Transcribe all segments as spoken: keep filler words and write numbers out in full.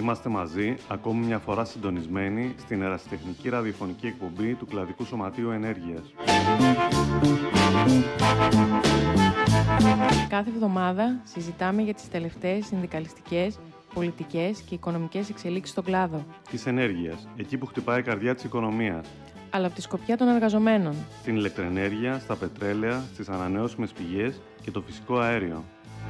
Είμαστε μαζί, ακόμη μια φορά συντονισμένοι στην ερασιτεχνική ραδιοφωνική εκπομπή του Κλαδικού Σωματείου Ενέργειας. Κάθε εβδομάδα συζητάμε για τις τελευταίες συνδικαλιστικές, πολιτικές και οικονομικές εξελίξεις στον κλάδο. Της ενέργειας, εκεί που χτυπάει η καρδιά της οικονομίας. Αλλά από τη σκοπιά των εργαζομένων. Στην ηλεκτροενέργεια, στα πετρέλαια, στις ανανεώσιμες πηγές και το φυσικό αέριο.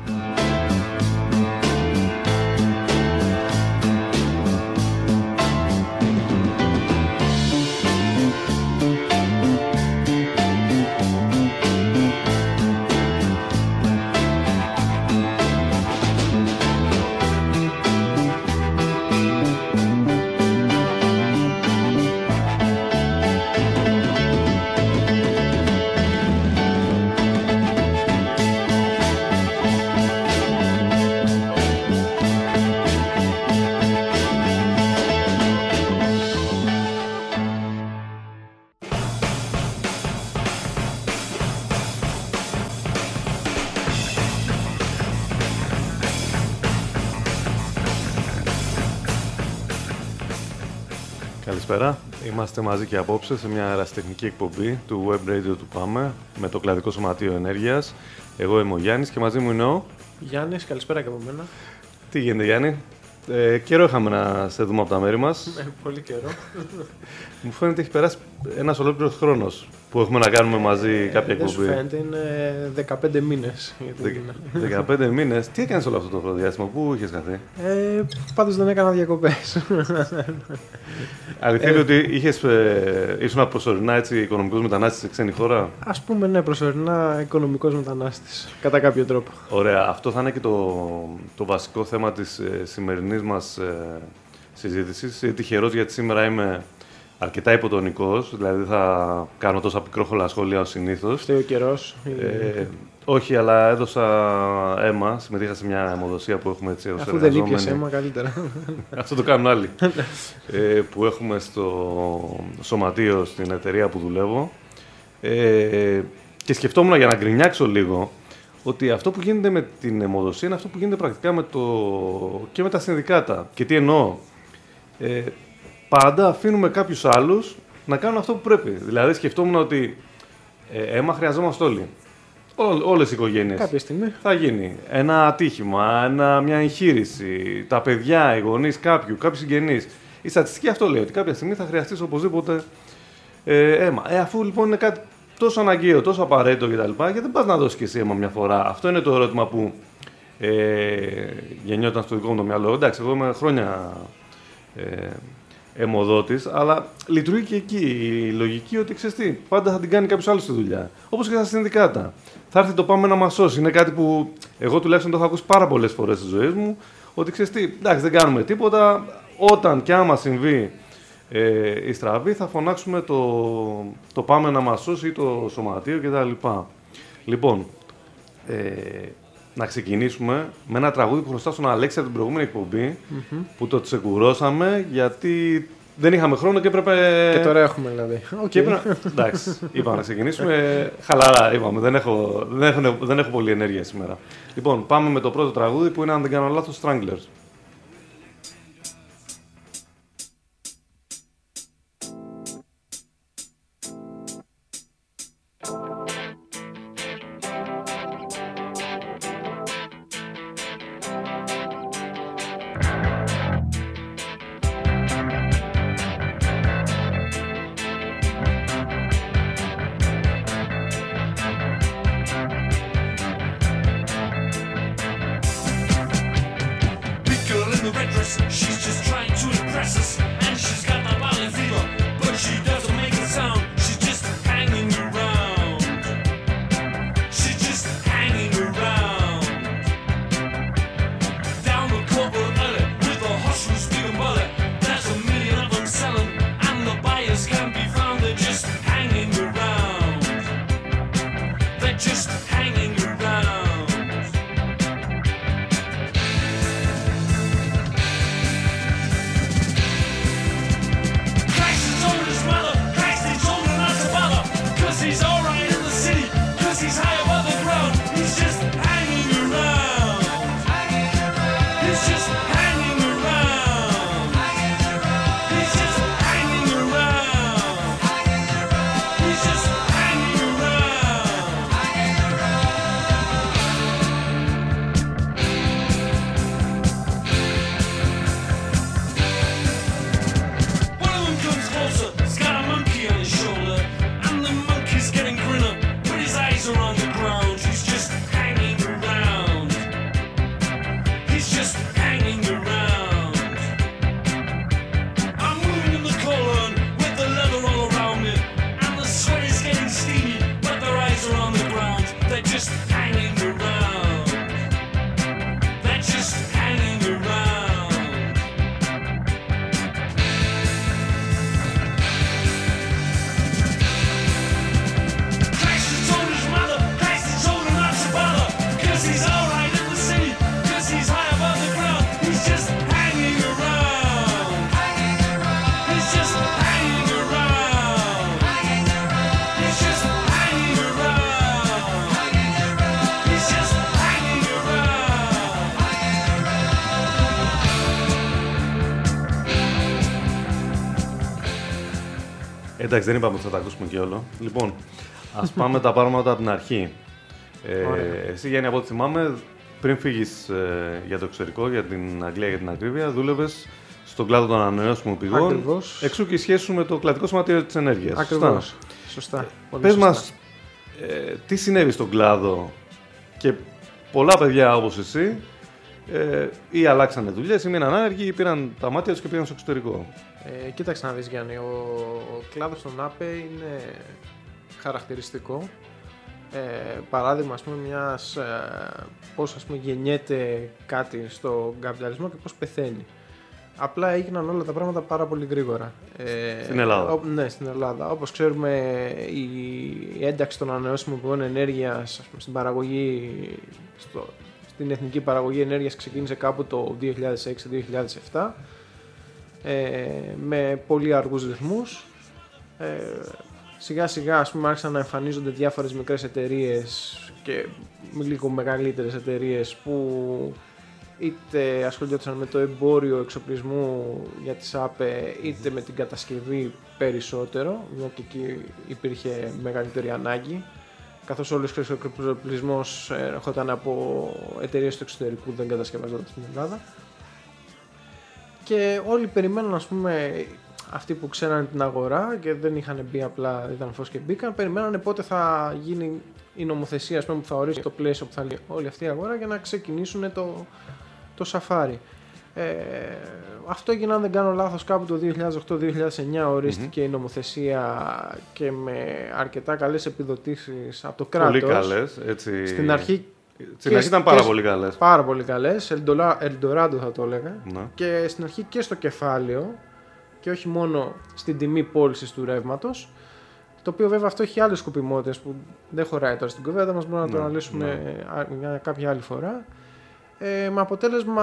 Καλησπέρα. Είμαστε μαζί και απόψε σε μια ερασιτεχνική εκπομπή του Web Radio του ΠΑΜΕ με το Κλαδικό Σωματείο Ενέργειας. Εγώ είμαι ο Γιάννης και μαζί μου είναι ο... Γιάννης, καλησπέρα και από μένα. Τι γίνεται, Γιάννη? Ε, καιρό είχαμε να σε δούμε από τα μέρη μας. Ε, πολύ καιρό. Μου φαίνεται έχει περάσει ένας ολόκληρος χρόνος που έχουμε να κάνουμε μαζί κάποια εκπομπή. Δεν σου φαίνεται, είναι δεκαπέντε μήνες. δεκαπέντε μήνες. Τι έκανες όλο αυτό το χρονδιάστημα, πού είχες χαθεί? Ε, πάντως δεν έκανα διακοπές. Αλήθεια είναι ότι είχες, ε, ήσουν προσωρινά έτσι, οικονομικός μετανάστης σε ξένη χώρα. Ας πούμε, ναι, προσωρινά οικονομικός μετανάστης, κατά κάποιο τρόπο. Ωραία. Αυτό θα είναι και το, το βασικό θέμα της ε, σημερινής μας ε, συζήτησης. Είμαι τυχερός γιατί σήμερα είμαι αρκετά υποτονικός, δηλαδή θα κάνω τόσα πικρόχολα σχόλια ως συνήθως. Φταίει ο καιρός. Ε, όχι, αλλά έδωσα αίμα, συμμετείχα σε μια αιμοδοσία που έχουμε έτσι ως Αφού δεν ήπιες αίμα, καλύτερα. Αυτό το κάνουν άλλοι. ε, που έχουμε στο σωματείο, στην εταιρεία που δουλεύω. Ε, και σκεφτόμουν για να γκρινιάξω λίγο, ότι αυτό που γίνεται με την αιμοδοσία είναι αυτό που γίνεται πρακτικά με το... και με τα συνδικάτα. Και τι εννοώ. Ε, πάντα αφήνουμε κάποιους άλλους να κάνουν αυτό που πρέπει. Δηλαδή σκεφτόμουν ότι ε, αίμα χρειαζόμαστε όλοι. Ό, όλες οι οικογένειες. Κάποια στιγμή. Θα γίνει ένα ατύχημα, ένα, μια εγχείρηση, τα παιδιά, οι γονείς κάποιου, κάποιοι συγγενείς. Η στατιστική αυτό λέει, ότι κάποια στιγμή θα χρειαστείς οπωσδήποτε ε, αίμα. Ε, αφού λοιπόν είναι κάτι τόσο αναγκαίο, τόσο απαραίτητο κτλ., γιατί δεν πας να δώσεις και εσύ αίμα μια φορά. Αυτό είναι το ερώτημα που ε, γεννιόταν στο δικό μου το μυαλό. Εντάξει, εγώ είμαι χρόνια ε, αιμοδότης, αλλά λειτουργεί και εκεί η λογική ότι ξέρεις τι, πάντα θα την κάνει κάποιος άλλος τη δουλειά. Όπως και στα συνδικάτα. Θα έρθει το πάμε να μας σώσει. Είναι κάτι που εγώ τουλάχιστον το έχω ακούσει πάρα πολλές φορές στη ζωή μου. Ότι ξέρεις τι, εντάξει, δεν κάνουμε τίποτα. Όταν και άμα συμβεί ε, η στραβή, θα φωνάξουμε το, το πάμε να μας σώσει ή το σωματείο κτλ. Λοιπόν, ε, να ξεκινήσουμε με ένα τραγούδι που χρωστάω στον Αλέξη από την προηγούμενη εκπομπή, mm-hmm. που το τσεκουρώσαμε γιατί δεν είχαμε χρόνο και έπρεπε... Και τώρα έχουμε δηλαδή. Okay. Και έπρεπε... Εντάξει, είπαμε να ξεκινήσουμε χαλαρά, είπαμε, δεν έχω, δεν, έχω, δεν έχω πολλή ενέργεια σήμερα. Λοιπόν, πάμε με το πρώτο τραγούδι που είναι, αν δεν κάνω λάθος, Stranglers. Εντάξει, δεν είπαμε ότι θα τα ακούσουμε και όλο. Λοιπόν, ας πάμε τα πράγματα από την αρχή. Ε, εσύ, Γιάννη, από ό,τι θυμάμαι, πριν φύγεις ε, για το εξωτερικό, για την Αγγλία, για την ακρίβεια, δούλευες στον κλάδο των ανανεώσιμων πηγών. Ακριβώς. Εξού και η σχέση σου με το κρατικό σωματείο της ενέργειας. Ακριβώς. Σωστά. σωστά. Ε, πες μας, ε, τι συνέβη στον κλάδο και πολλά παιδιά όπως εσύ ε, ή αλλάξανε δουλειές ή μείναν άνεργοι ή πήραν τα μάτια τους και πήγαν στο εξωτερικό. Ε, κοίταξε να δεις, Γιάννη, ο, ο κλάδος των ΑΠΕ είναι χαρακτηριστικό. Ε, παράδειγμα, ας πούμε, μιας, ε, πώς ας πούμε, γεννιέται κάτι στον καπιταλισμό και πώς πεθαίνει. Απλά έγιναν όλα τα πράγματα πάρα πολύ γρήγορα. Ε, στην Ελλάδα. Ό, ναι, στην Ελλάδα. Όπως ξέρουμε, η ένταξη των ανανεώσιμων πηγών ενέργειας, ας πούμε, στην παραγωγή, στο, στην εθνική παραγωγή ενέργειας ξεκίνησε κάπου το δύο χιλιάδες έξι δύο χιλιάδες επτά ε, με πολύ αργούς ρυθμούς. Ε, Σιγά σιγά, ας πούμε, άρχισαν να εμφανίζονται διάφορες μικρές εταιρείες και λίγο μεγαλύτερες εταιρείες που είτε ασχολιόντουσαν με το εμπόριο εξοπλισμού για τις ΑΠΕ είτε με την κατασκευή περισσότερο, μια και εκεί υπήρχε μεγαλύτερη ανάγκη, καθώς όλος ο εξοπλισμός ερχόταν από εταιρείες του εξωτερικού, δεν κατασκευαζόταν στην Ελλάδα. Και όλοι περιμένουν, ας πούμε, αυτοί που ξέραν την αγορά και δεν είχαν μπει, απλά ήταν φως και μπήκαν, περιμένανε πότε θα γίνει η νομοθεσία, ας πούμε, που θα ορίσει το πλαίσιο που θα λέει όλη αυτή η αγορά για να ξεκινήσουν το, το σαφάρι. Ε, αυτό έγινε, αν δεν κάνω λάθος, κάπου το δύο χιλιάδες οκτώ δύο χιλιάδες εννιά ορίστηκε mm-hmm. η νομοθεσία και με αρκετά καλές επιδοτήσεις από το κράτος. Πολύ καλές, έτσι. Στην αρχή, στην αρχή ήταν πάρα πολύ καλές. Πάρα πολύ καλές, Eldorado θα το έλεγα. Ναι. Και στην αρχή και στο κεφάλαιο και όχι μόνο στην τιμή πώλησης του ρεύματος, το οποίο βέβαια αυτό έχει άλλες σκοπιμότητες που δεν χωράει τώρα στην κουβέντα μας, μπορούμε να το αναλύσουμε ναι. μια κάποια άλλη φορά. Ε, με αποτέλεσμα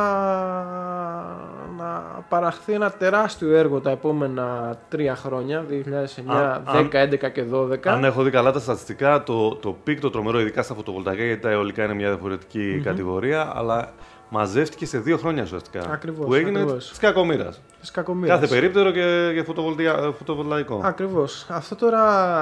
να παραχθεί ένα τεράστιο έργο τα επόμενα τρία χρόνια, δύο χιλιάδες εννιά, δύο χιλιάδες δέκα, δύο χιλιάδες έντεκα και δύο χιλιάδες δώδεκα. Αν έχω δει καλά τα στατιστικά, το, το πικ, το τρομερό, ειδικά στα φωτοβολταϊκά, γιατί τα αιωλικά είναι μια διαφορετική mm-hmm. κατηγορία, αλλά μαζεύτηκε σε δύο χρόνια ουσιαστικά. Ακριβώς, που έγινε τη κακομοίρα. Κάθε περίπτερο και για φωτοβολταϊκό. Ακριβώς. Αυτό τώρα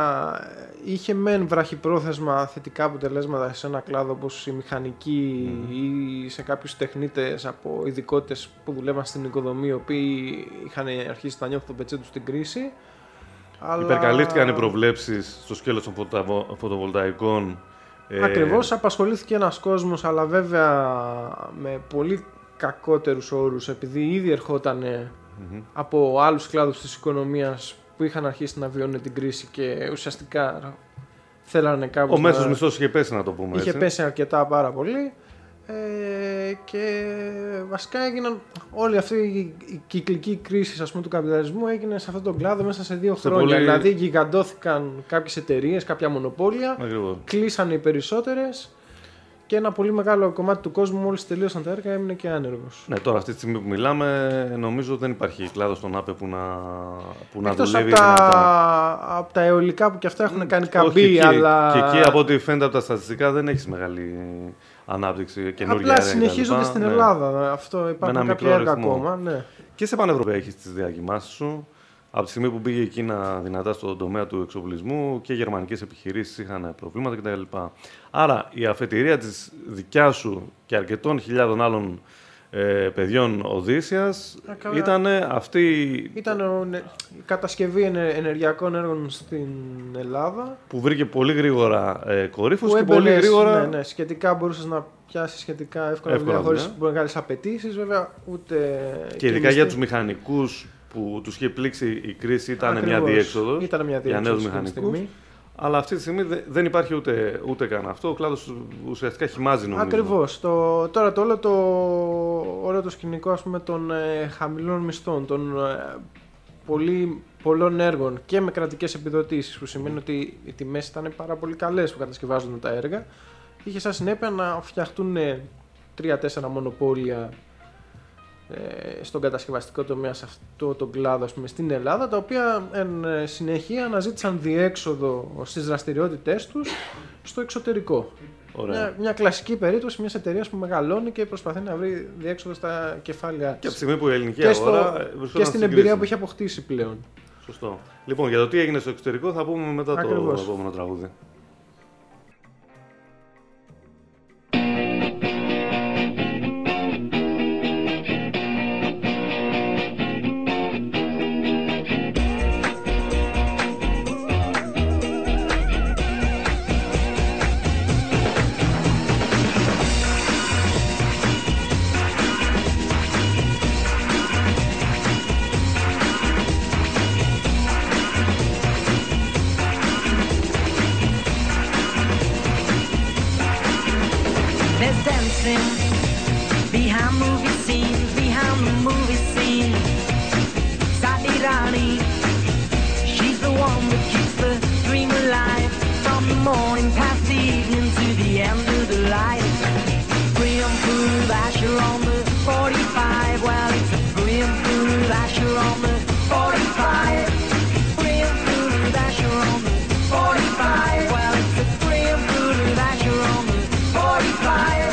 είχε μεν βραχυπρόθεσμα θετικά αποτελέσματα σε ένα κλάδο όπως η μηχανική mm. ή σε κάποιους τεχνίτες από ειδικότητες που δουλεύαν στην οικοδομή, οι οποίοι είχαν αρχίσει να νιώθουν το πετσί τους στην κρίση. Αλλά... Υπερκαλύφθηκαν οι προβλέψεις στο σκέλος των φωτοβολταϊκών. Ακριβώς, ε... απασχολήθηκε ένας κόσμος, αλλά βέβαια με πολύ κακότερους όρους, επειδή ήδη ερχόταν mm-hmm. από άλλους κλάδους της οικονομίας που είχαν αρχίσει να βιώνουν την κρίση και ουσιαστικά θέλανε κάπου. Ο μέσος να... μισθός είχε πέσει, να το πούμε είχε έτσι. πέσει αρκετά πάρα πολύ ε, και βασικά έγιναν όλη αυτή η κυκλική κρίση, ας πούμε, του καπιταλισμού έγινε σε αυτόν τον κλάδο μέσα σε δύο σε χρόνια. Πολύ... Δηλαδή γιγαντώθηκαν κάποιες εταιρείες, κάποια μονοπόλια, Ακριβώς. Κλείσανε οι περισσότερες. Και ένα πολύ μεγάλο κομμάτι του κόσμου, μόλις τελείωσαν τα έργα, έμεινε και άνεργος. Ναι, τώρα αυτή τη στιγμή που μιλάμε, νομίζω δεν υπάρχει κλάδος στον ΑΠΕ που να, που να Εκτός δουλεύει. Από τα, από τα αιωλικά που και αυτά έχουν κάνει καμπή, Όχι, αλλά. Και εκεί, από ό,τι φαίνεται από τα στατιστικά, δεν έχει μεγάλη ανάπτυξη καινούργια. Απλά συνεχίζονται στην Ελλάδα. Ναι. Αυτό υπάρχουν κάποια έργα ακόμα. Ναι. Και σε πανευρωπαϊκά έχεις τις διακοιμάσεις σου. Από τη στιγμή που πήγε η Κίνα δυνατά στον τομέα του εξοπλισμού και οι γερμανικές επιχειρήσεις είχαν προβλήματα κτλ. Άρα η αφετηρία της δικιάς σου και αρκετών χιλιάδων άλλων ε, παιδιών Οδύσσιας ήταν αυτή. Ήταν η κατασκευή ενεργειακών έργων στην Ελλάδα. Που βρήκε πολύ γρήγορα ε, κορύφους και πολύ γρήγορα. Ναι, ναι, σχετικά μπορούσες να πιάσεις σχετικά εύκολα δουλειά χωρίς μεγάλες απαιτήσεις, βέβαια ούτε. Και ειδικά για τους μηχανικούς που τους είχε πλήξει η κρίση ήταν Ακριβώς. μια διέξοδος ήταν μια διέξοδος για νέους μηχανικούς. Αλλά αυτή τη στιγμή δεν υπάρχει ούτε, ούτε καν αυτό. Ο κλάδος ουσιαστικά χυμάζει, νομίζω. Ακριβώς. Το, τώρα το όλο το, όλο το σκηνικό, ας πούμε, των ε, χαμηλών μισθών, των ε, πολύ, πολλών έργων και με κρατικές επιδοτήσεις, που σημαίνει ότι οι τιμές ήταν πάρα πολύ καλές που κατασκευάζονταν τα έργα, είχε σαν συνέπεια να φτιαχτούν τρία τέσσερα μονοπόλια στον κατασκευαστικό τομέα σε αυτό τον κλάδο, ας πούμε, στην Ελλάδα, τα οποία εν συνεχεία αναζήτησαν διέξοδο στις δραστηριότητές τους στο εξωτερικό. Μια, μια κλασική περίπτωση μιας εταιρείας που μεγαλώνει και προσπαθεί να βρει διέξοδο στα κεφάλαια της. Και από τη στιγμή που η ελληνική και αγορά στο, και στην εμπειρία κρίση. Που έχει αποκτήσει πλέον. Σωστό. Λοιπόν, για το τι έγινε στο εξωτερικό θα πούμε μετά Ακριβώς. το επόμενο τραγούδι. Behind movie scenes, behind the movie scene, Sadi Rani, she's the one that keeps the dream alive. From the morning past the evening to the end of the light. Brim food Asher on the forty-five, well it's a brim food Asher on the forty-five. Brim food Asher on the forty-five, well it's a brim food Asher on the forty-five.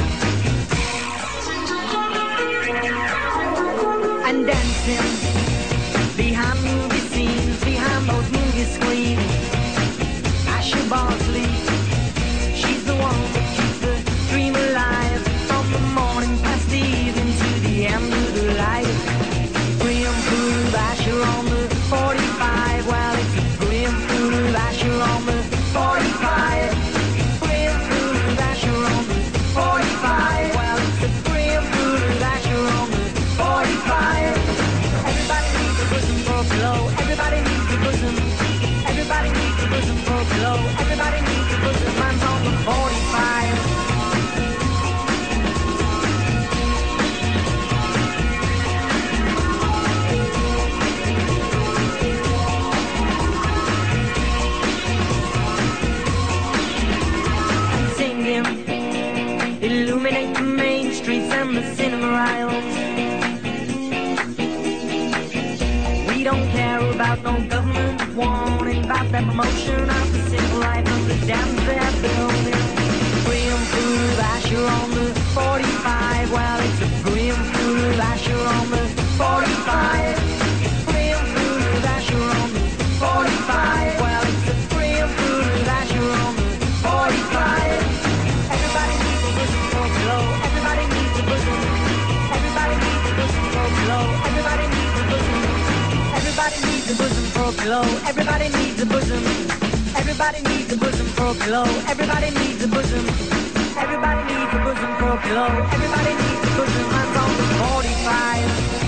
And dancing behind movie scenes, behind those movie screens. Asher Bosley, she's the one that keeps the dream alive. From the morning past the evening to the end of the light. Brim food Asher on the forty-five, well it's a brim food Asher on the forty-five. Brim food Asher on the forty-five, well it's a brim food Asher on the forty-five. Everybody needs a bosom for a pillow. Everybody needs a bosom. Everybody needs a bosom for a pillow. Everybody needs a bosom. Mine's on the forty-five. And singing, illuminate the main streets and the cinema aisles. We don't care about no government warning about that promotion of the simple life of the dams they're building. Brim food Asher on the forty-five, well it's a brim food Asher on the forty-five. Brim food Asher on the forty-five, well it's a brim food Asher on the forty-five. Everybody needs a bosom for a pillow. Everybody needs a bosom. Everybody needs a bosom for a pillow. Everybody needs a bosom. Everybody needs a bosom for a pillow. Everybody needs a bosom. Everybody needs a bosom for a pillow. Everybody needs a bosom. Everybody needs a bosom for a pillow. Everybody needs a bosom. Mine's on the forty-five.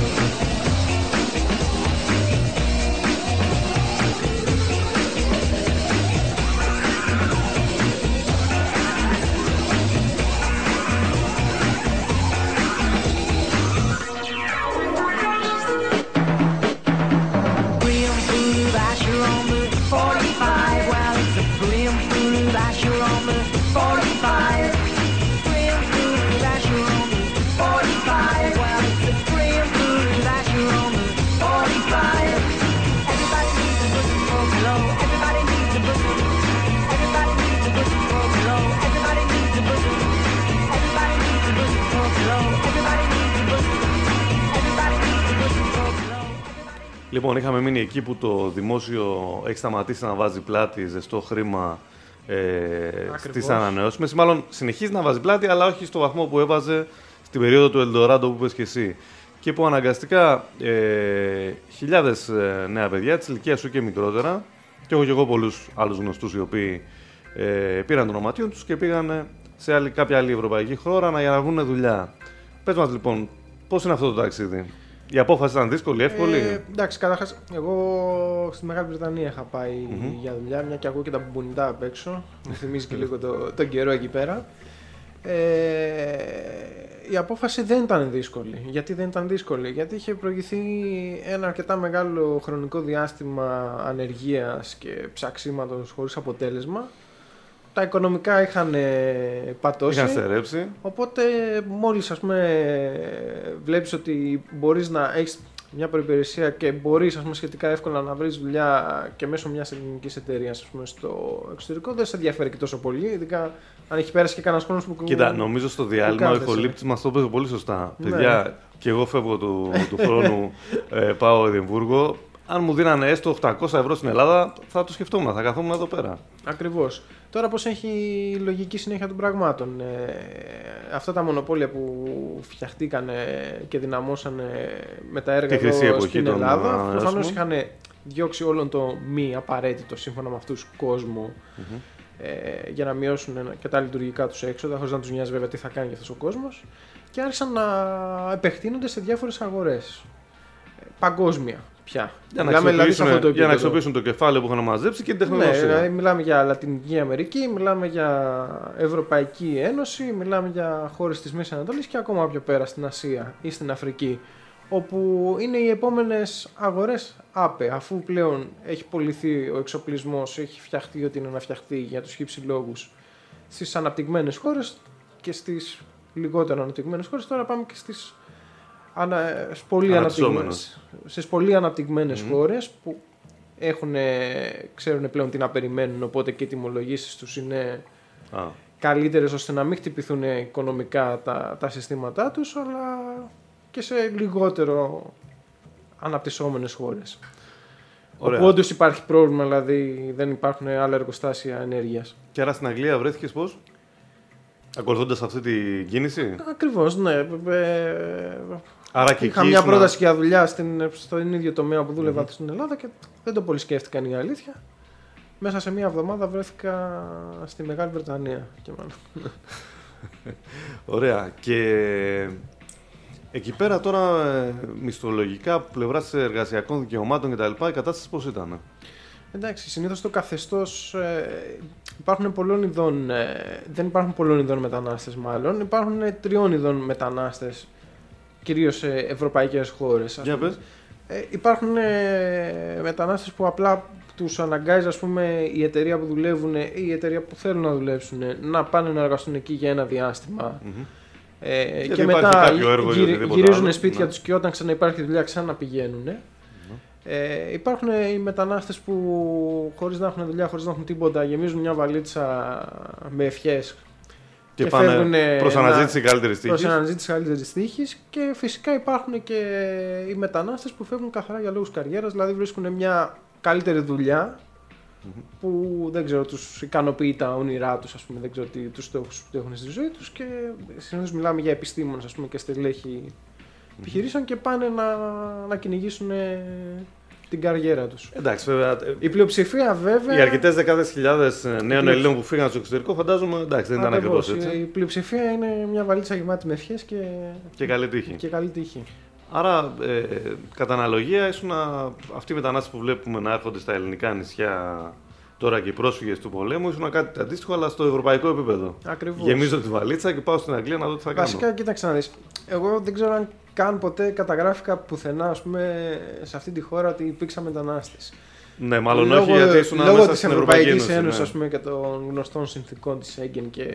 Brim food Asher on the forty-five, well it's a brim food Asher on the forty-five. Brim food Asher on the forty-five, well it's a brim food Asher on the forty-five. Everybody needs a bosom for a pillow. Everybody needs a bosom. Everybody needs a bosom for a pillow. Everybody needs a bosom. Everybody needs a bosom for a pillow. Everybody needs a bosom. Everybody needs a bosom for a pillow. Λοιπόν, είχαμε μείνει εκεί που το δημόσιο έχει σταματήσει να βάζει πλάτη ζεστό χρήμα ε, στις ανανεώσιμες. Μάλλον συνεχίζει να βάζει πλάτη, αλλά όχι στο βαθμό που έβαζε στην περίοδο του Ελντοράντο που είπες και εσύ. Και που αναγκαστικά ε, χιλιάδες ε, νέα παιδιά της ηλικίας σου και μικρότερα, και έχω και εγώ πολλούς άλλους γνωστούς οι οποίοι ε, πήραν το ονοματίο τους και πήγαν σε άλλη, κάποια άλλη ευρωπαϊκή χώρα να, για να βρουν δουλειά. Πες μας λοιπόν, πώς είναι αυτό το ταξίδι? Η απόφαση ήταν δύσκολη, εύκολη? Ε, εντάξει, καταρχάς, εγώ στη Μεγάλη Βρετανία είχα πάει Mm-hmm. για δουλειά, μια και ακούω και τα μπουνιτά απ' έξω. Μου θυμίζει και λίγο το, τον καιρό εκεί πέρα. Ε, η απόφαση δεν ήταν δύσκολη. Γιατί δεν ήταν δύσκολη? Γιατί είχε προηγηθεί ένα αρκετά μεγάλο χρονικό διάστημα ανεργίας και ψαξίματος χωρίς αποτέλεσμα. Τα οικονομικά είχαν πατώσει. Είχαν στερέψει. Οπότε μόλις ας πούμε βλέπεις ότι μπορείς να έχεις μια προϋπηρεσία και μπορείς ας πούμε, σχετικά εύκολα να βρεις δουλειά και μέσω μιας ελληνικής εταιρείας ας πούμε, στο εξωτερικό, δεν σε ενδιαφέρει και τόσο πολύ. Ειδικά αν έχει πέρασει και κανένας χρόνος που. Κοίτα, νομίζω στο διάλειμμα ο ηχολήπτης μας το έπαιζε πολύ σωστά. Ναι. Παιδιά, και εγώ φεύγω του, του χρόνου, ε, πάω Εδιμβούργο. αν μου δίνανε έστω οκτακόσια ευρώ στην Ελλάδα, θα το σκεφτόμουν, θα καθόμουν εδώ πέρα. Ακριβώς. Τώρα πώς έχει η λογική συνέχεια των πραγμάτων. Ε, αυτά τα μονοπόλια που φτιαχτήκαν και δυναμώσαν με τα έργα εδώ στην Ελλάδα, προφανώς είχαν διώξει όλον το μη απαραίτητο σύμφωνα με αυτούς κόσμο mm-hmm. ε, για να μειώσουν και τα λειτουργικά τους έξοδα, χωρίς να τους νοιάζει βέβαια τι θα κάνει και αυτός ο κόσμος, και άρχισαν να επεκτείνονται σε διάφορες αγορές. Ε, παγκόσμια πια. Για να, δηλαδή το για να αξιοποιήσουν το κεφάλαιο που είχαν μαζέψει και την τεχνολογία. Ναι, δηλαδή μιλάμε για Λατινική Αμερική, μιλάμε για Ευρωπαϊκή Ένωση, μιλάμε για χώρες της Μέσης Ανατολής και ακόμα πιο πέρα στην Ασία ή στην Αφρική, όπου είναι οι επόμενες αγορές άπε, αφού πλέον έχει πωληθεί ο εξοπλισμός, έχει φτιαχτεί ό,τι είναι να φτιαχτεί για τους χύψη λόγους στις αναπτυγμένες χώρες και στις λιγότερο αναπτυγμένες χώρες. Τώρα πάμε και στις, ανα, στις πολύ αναπτυγμένες, στις πολύ αναπτυγμένες mm. χώρες που έχουν, ξέρουν πλέον τι να περιμένουν, οπότε και οι τιμολογήσεις τους είναι ah. καλύτερες ώστε να μην χτυπηθούν οικονομικά τα, τα συστήματά τους, αλλά και σε λιγότερο αναπτυσσόμενες χώρες. Ωραία. Όπου όντως υπάρχει πρόβλημα, δηλαδή δεν υπάρχουν άλλα εργοστάσια ενέργειας. Και άρα στην Αγγλία βρέθηκες πώς? Ακολουθώντας αυτή την κίνηση? Ακριβώς, ναι. Άρα και είχα μια να... πρόταση για δουλειά στην, στον ίδιο τομέα που δούλευα mm-hmm. στην Ελλάδα και δεν το πολύ σκέφτηκαν, η αλήθεια. Μέσα σε μια εβδομάδα βρέθηκα στη Μεγάλη Βρετανία. Και ωραία. Και εκεί πέρα τώρα μισθολογικά, από πλευράς εργασιακών δικαιωμάτων κτλ. Η κατάσταση πώς ήταν? Εντάξει, συνήθως το καθεστώς ε, υπάρχουν πολλών ειδών, ε, δεν υπάρχουν πολλών ειδών μετανάστες μάλλον, υπάρχουν ε, τριών ειδών μετανάστες, κυρίως σε ευρωπαϊκές χώρες. Για πες. Ε, υπάρχουν ε, μετανάστες που απλά τους αναγκάζει, ας πούμε, η εταιρεία που δουλεύουν ή η εταιρεία που θέλουν να δουλέψουν να πάνε να εργαστούν εκεί για ένα διάστημα. Mm-hmm. Ε, και μετά γυρι, γυρίζουν σπίτια ναι. τους και όταν ξαναυπάρχει δουλειά ξαναπηγαίνουν. Mm-hmm. Ε, υπάρχουν οι μετανάστες που χωρίς να έχουν δουλειά, χωρίς να έχουν τίποτα, γεμίζουν μια βαλίτσα με ευχές και, και πάνε προς αναζήτηση καλύτερης τύχης. Προς αναζήτηση καλύτερης τύχης. Και φυσικά υπάρχουν και οι μετανάστες που φεύγουν καθαρά για λόγους καριέρας, δηλαδή βρίσκουν μια καλύτερη δουλειά mm-hmm. που δεν ξέρω, τους ικανοποιεί τα όνειρά τους, ας πούμε, δεν ξέρω τι, τους στόχους που έχουν στη ζωή τους, και συνήθως μιλάμε για επιστήμονες, ας πούμε, και στελέχη mm-hmm. επιχειρήσεων, και πάνε να, να κυνηγήσουν την καριέρα τους. Εντάξει, βέβαια. Η πλειοψηφία βέβαια. Οι αρκετές δεκάδες χιλιάδες νέων Ελλήνων που φύγαν στο εξωτερικό, φαντάζομαι, εντάξει, δεν ήταν ακριβώς έτσι. Η πλειοψηφία είναι μια βαλίτσα γεμάτη με ευχές και, και καλή τύχη. Και καλή τύχη. Άρα, ε, κατά αναλογία, ήσουν αυτοί οι μετανάστες που βλέπουμε να έρχονται στα ελληνικά νησιά τώρα και οι πρόσφυγες του πολέμου, ήσουν κάτι αντίστοιχο, αλλά στο ευρωπαϊκό επίπεδο. Ακριβώς. Γεμίζω τη βαλίτσα και πάω στην Αγγλία να δω τι θα κάνω. Βασικά, κοίταξε να δεις. Εγώ δεν ξέρω αν καν ποτέ καταγράφηκα πουθενά, ας πούμε, σε αυτή τη χώρα ότι υπήρξα μετανάστης. Ναι, μάλλον λόγω, όχι, γιατί ήσουν λόγω μέσα της στην Ευρωπαϊκή Ένωση, Ένωση, ναι. ας πούμε, και των γνωστών συνθήκων της Σέγγεν και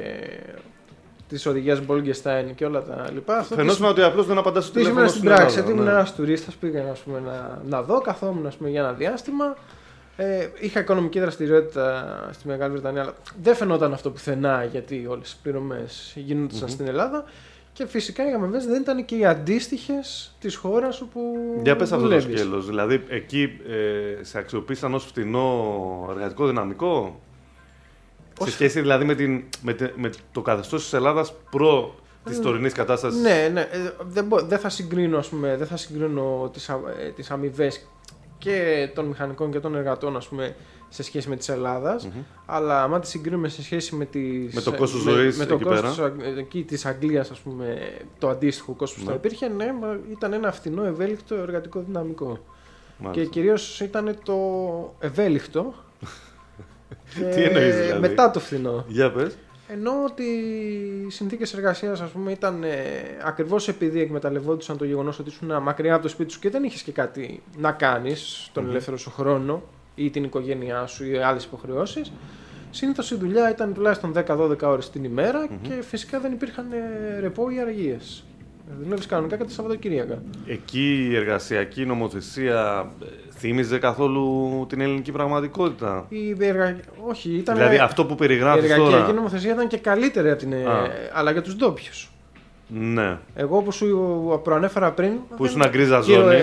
της οδηγίας Μπόλγκεστάιν και όλα τα λοιπά. Φαινόταν ότι απλώς δεν απαντάς στο τηλέφωνο. Ήμουν στην πράξη, γιατί ήμουν ένας τουρίστας, πήγα, ας πούμε, να, να δω, καθόμουν, ας πούμε, για ένα διάστημα. Ε, είχα οικονομική δραστηριότητα στη Μεγάλη Βρετανία, αλλά δεν φαινόταν αυτό πουθενά, γιατί όλες οι πληρωμές γίνονταν mm-hmm. στην Ελλάδα. Και φυσικά οι αμοιβές δεν ήταν και οι αντίστοιχες της χώρας όπου. Για πες αυτό το σκέλος. Δηλαδή, εκεί ε, σε αξιοποίησαν ως φτηνό εργατικό δυναμικό. Ως... Σε σχέση δηλαδή με, την, με, με το καθεστώς της Ελλάδας προ της τωρινής κατάστασης. Ναι, ναι. Ε, δεν, δεν θα συγκρίνω, ας πούμε, δεν θα συγκρίνω τις, α, τις αμοιβές και των μηχανικών και των εργατών, ας πούμε, σε σχέση με της Ελλάδας, mm-hmm. αλλά άμα τη συγκρίνουμε σε σχέση με, τις, με το κόστος ζωής με, με το εκεί κόστος πέρα. Εκεί της Αγγλίας, ας πούμε, το αντίστοιχο κόστος που mm-hmm. θα υπήρχε, ναι, ήταν ένα φθηνό ευέλικτο εργατικό δυναμικό. Μάλιστα. Και κυρίως ήταν το ευέλικτο. Τι εννοείς δηλαδή? Μετά το φθηνό. Για πες. Ενώ ότι οι συνθήκες εργασίας, ας πούμε, ήταν ε, ακριβώς επειδή εκμεταλλευόντουσαν το γεγονός ότι ήσουν μακριά από το σπίτι σου και δεν είχες και κάτι να κάνεις τον mm-hmm. ελεύθερο σου χρόνο ή την οικογένειά σου ή άλλες υποχρεώσεις. Συνήθως η δουλειά ήταν τουλάχιστον δέκα με δώδεκα ώρες την ημέρα mm-hmm. και φυσικά δεν υπήρχαν ε, ρεπό ή αργίες. Δουλεύεις κανονικά και τα Σαββατοκύριακα. Εκεί η εργασιακή νομοθεσία θύμιζε καθόλου την ελληνική πραγματικότητα? Η εργα... Όχι, ήταν. Δηλαδή αυτό που περιγράφεις τώρα. Η εργασιακή νομοθεσία ήταν και καλύτερη από την. Α. Αλλά για τους ντόπιους. Ναι. Εγώ όπως σου προανέφερα πριν. Που ήσουν γκρίζα ζώνη. Ε,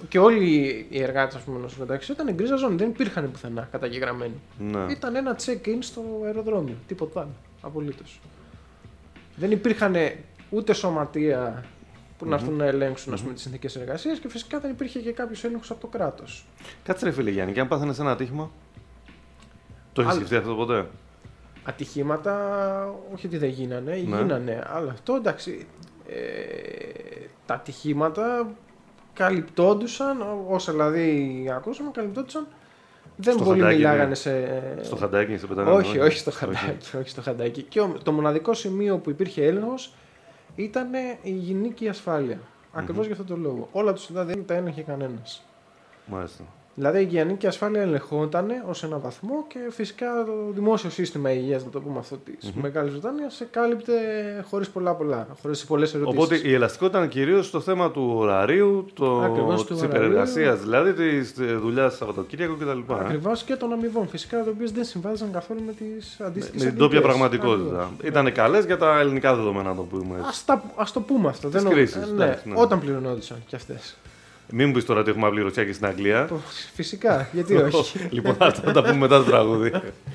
και όλοι οι εργάτες, ας πούμε, νοσοκομείου ήταν γκρίζα ζώνη, δεν υπήρχαν πουθενά καταγεγραμμένοι. Ναι. Ήταν ένα check-in στο αεροδρόμιο, τίποτα άλλο, απολύτως. Δεν υπήρχαν ούτε σωματεία που να έρθουν να ελέγξουν, ας πούμε, τις συνθήκες εργασίας και φυσικά δεν υπήρχε και κάποιος έλεγχος από το κράτος. Κάτσε ρε φίλε Γιάννη, και αν πάθαινες ένα ατύχημα, το έχεις Άλλο. σκεφτεί αυτό ποτέ? Ατυχήματα, όχι ότι δεν γίνανε, Ναι. γίνανε, αλλά αυτό εντάξει, ε, τα ατυχήματα καλυπτόντουσαν, όσα δηλαδή ακούσαμε, καλυπτόντουσαν, δεν Στο πολύ χαντάκι, μιλάγανε ναι. σε... Στο χαντάκι, σε πετάγανε? όχι, όχι στο χαντάκι, όχι στο χαντάκι. Και ο- το μοναδικό σημείο που υπήρχε έλεγχος ήταν η υγιεινική ασφάλεια. Ακριβώς για αυτόν τον λόγο. Όλα τους άλλα δεν τα έλεγχε κανένας. Μάλιστα. Δηλαδή η υγειονομική ασφάλεια ελεγχόταν ως ένα βαθμό και φυσικά το δημόσιο σύστημα υγείας, να το πούμε αυτό, της Μμμ. Μεγάλης Βρετανίας σε κάλυπτε χωρίς πολλά πολλά, χωρίς πολλές ερωτήσεις. Οπότε η ελαστικότητα ήταν κυρίως στο θέμα του ωραρίου, το... Ακριβώς, του της ωραρίου. υπερεργασίας, δηλαδή της δουλειάς Σαββατοκύριακο κτλ. ε. Ακριβώς και των αμοιβών, φυσικά, οι οποίες δεν συμβάζαν καθόλου με τις Με αντίστοιχες την τόπια αντικές. πραγματικότητα. Ακριβώς. Ήταν καλές για τα ελληνικά δεδομένα, να το πούμε έτσι. Ας, τα, ας το πούμε αυτό. Της δεν νο- κρίσης, ε, ναι, εντάξει, ναι. Όταν πληρωνόντουσαν κι αυτές. Μην μου πεις τώρα ότι έχουμε απληρωτσιά και στην Αγγλία. Φυσικά, γιατί όχι. Λοιπόν, αυτά θα τα πούμε μετά το τραγούδι.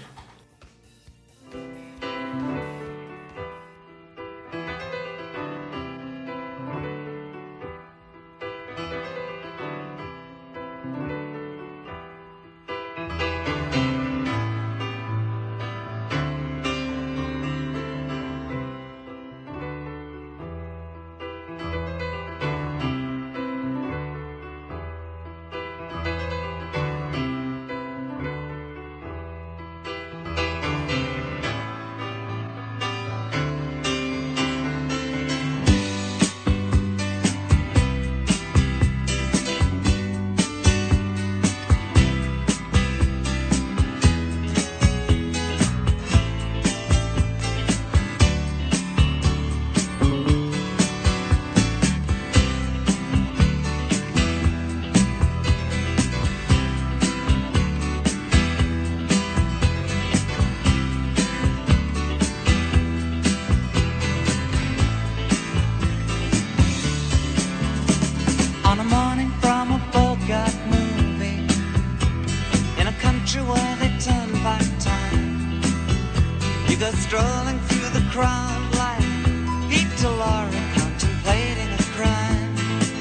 On a morning from a Bogart movie, in a country where they turn back time, you go strolling through the crowd like Peter Lorre contemplating a crime.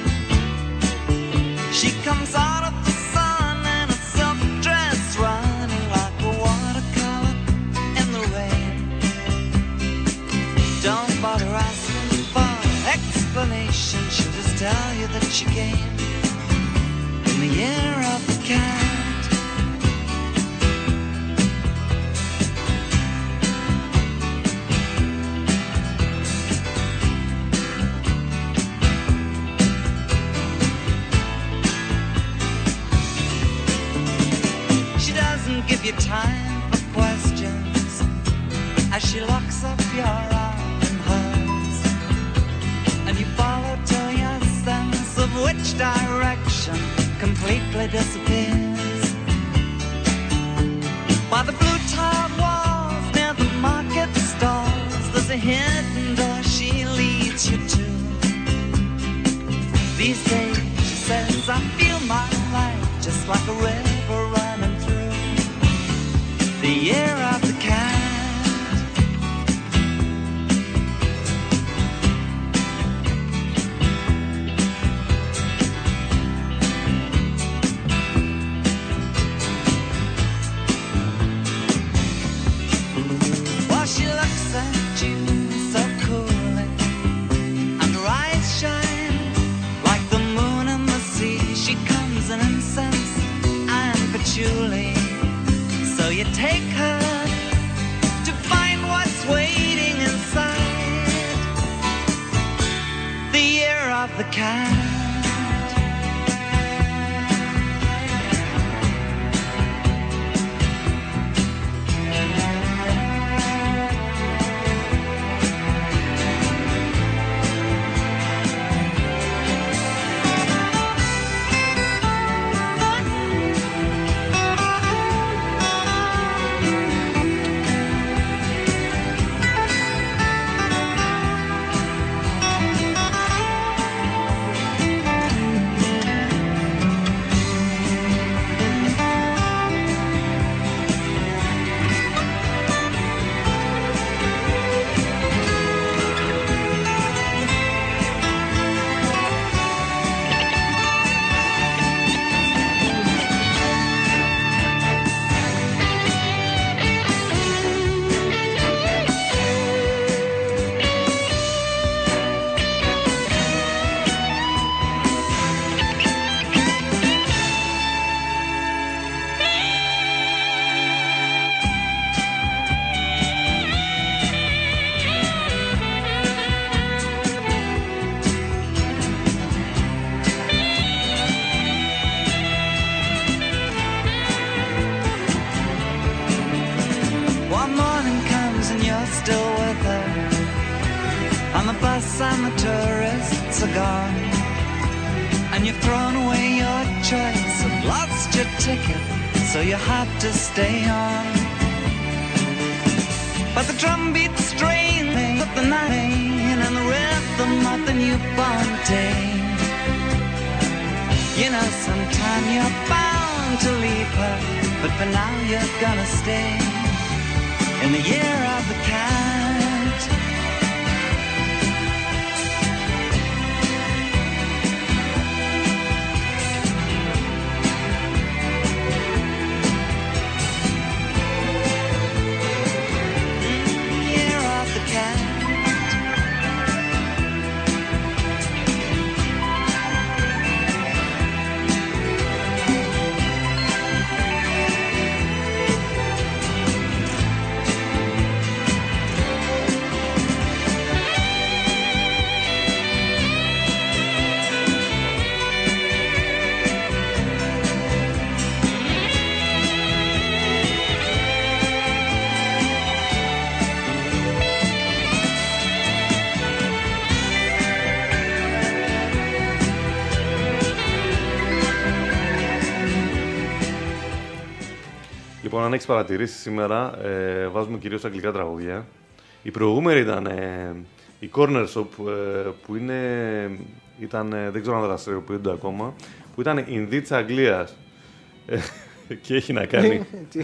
She comes out of the sun in a silk dress, running like a watercolor in the rain. Don't bother asking for explanation, she'll just tell you that she came in the year of the cat. She doesn't give you time for questions as she locks up your arm in hers, and you follow to your sense of which direction completely disappears. By the blue tiled walls near the market stalls, there's a hidden door she leads you to. These days, she says, I feel my life just like a river running through the year of the cat. While she looks at you so coolly, and her eyes shine like the moon and the sea. She comes in incense and patchouli, so you take her to find what's waiting inside the year of the cat. gone, and you've thrown away your choice and lost your ticket, so you have to stay on. But the drum beats strain of the night and the rhythm of the newborn day. You know, sometime you're bound to leave her, but for now you're gonna stay in the year of the cat. Year of the cat. Λοιπόν, αν έχεις παρατηρήσει σήμερα, ε, βάζουμε κυρίως αγγλικά τραγούδια. Η προηγούμενη ήταν ε, η Corner Shop, ε, που είναι, ήταν, ε, δεν ξέρω αν δραστηριοποιούνται ακόμα, που ήταν Ινδί της Αγγλίας. Ε, και έχει να κάνει.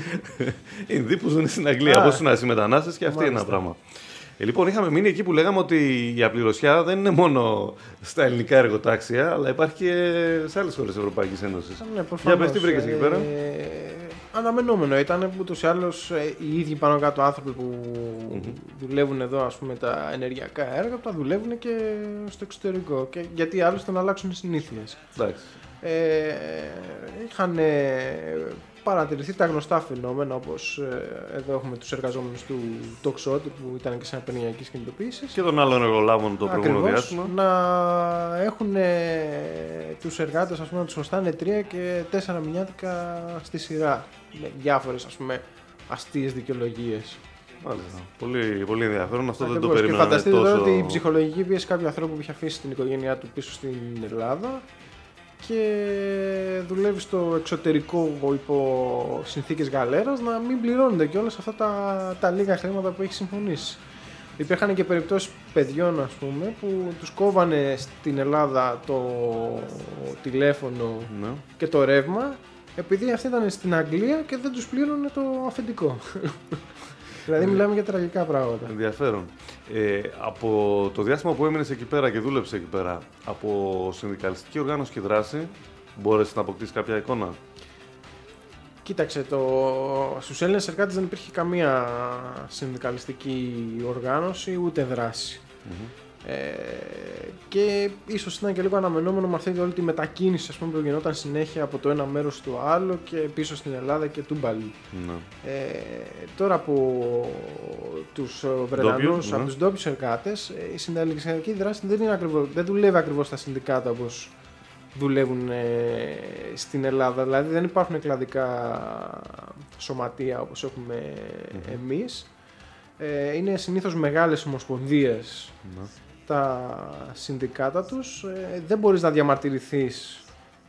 Ινδί που ζουν στην Αγγλία, όπως είναι οι μετανάστες και αυτή είναι ένα πράγμα. Ε, λοιπόν, είχαμε μείνει εκεί που λέγαμε ότι η απληρωσιά δεν είναι μόνο στα ελληνικά εργοτάξια, αλλά υπάρχει και σε άλλες χώρες της Ευρωπαϊκής Ένωσης. Ναι, Για πες, τι βρήκες εκεί πέρα. Ε, αναμενόμενο ήταν που ούτως ή άλλως ε, οι ίδιοι πάνω κάτω άνθρωποι που mm-hmm. δουλεύουν εδώ, ας πούμε, τα ενεργειακά έργα, τα δουλεύουν και στο εξωτερικό. Και γιατί άλλωστε να αλλάξουν οι συνήθειες. Εντάξει. Ε, είχαν ε, παρατηρηθεί τα γνωστά φαινόμενα, όπως ε, εδώ έχουμε τους εργαζόμενους του TalkShot που ήταν και σε απενεργειακής κινητοποίησης και των άλλων εργολάβων το προηγούμενο διάστημα. Να έχουν ε, τους εργάτες, ας πούμε, να τους χρωστάνε τρία και τέσσερα μηνιάτικα στη σειρά με διάφορες, ας πούμε, αστείες δικαιολογίες. Μάλιστα. Πολύ, πολύ ενδιαφέρον. Αυτό Ακριβώς. δεν το περίμενα. Και φανταστείτε τόσο... τώρα ότι η ψυχολογική πίεση κάποιου ανθρώπου που είχε αφήσει την οικογένειά του πίσω στην Ελλάδα και δουλεύει στο εξωτερικό υπό συνθήκες γαλέρας, να μην πληρώνονται και όλες αυτά τα, τα λίγα χρήματα που έχει συμφωνήσει. Υπήρχαν και περιπτώσεις παιδιών, ας πούμε, που τους κόβανε στην Ελλάδα το τηλέφωνο ναι. και το ρεύμα, επειδή αυτοί ήταν στην Αγγλία και δεν τους πλήρωνε το αφεντικό. Δηλαδή μιλάμε για τραγικά πράγματα. Ενδιαφέρον. Ε, από το διάστημα που έμεινες εκεί πέρα και δούλεψες εκεί πέρα, από συνδικαλιστική οργάνωση και δράση, μπόρεσες να αποκτήσεις κάποια εικόνα? Κοίταξε, το... στους Έλληνες εργάτες δεν υπήρχε καμία συνδικαλιστική οργάνωση, ούτε δράση. Mm-hmm. Ε, και ίσως ήταν και λίγο αναμενόμενο με αυτή όλη τη μετακίνηση, ας πούμε, που γινόταν συνέχεια από το ένα μέρος στο άλλο και πίσω στην Ελλάδα και τούμπαλι. Ναι. Ε, τώρα από τους Βρετανούς, ναι. από τους ντόπιους εργάτες, η συνδικαλιστική δράση δεν, είναι ακριβώς, δεν δουλεύει ακριβώς στα συνδικάτα όπως δουλεύουν ε, στην Ελλάδα. Δηλαδή δεν υπάρχουν κλαδικά σωματεία όπως έχουμε mm-hmm. εμείς. Ε, είναι συνήθως μεγάλες ομοσπονδίες mm-hmm. τα συνδικάτα τους. Ε, δεν μπορείς να διαμαρτυρηθείς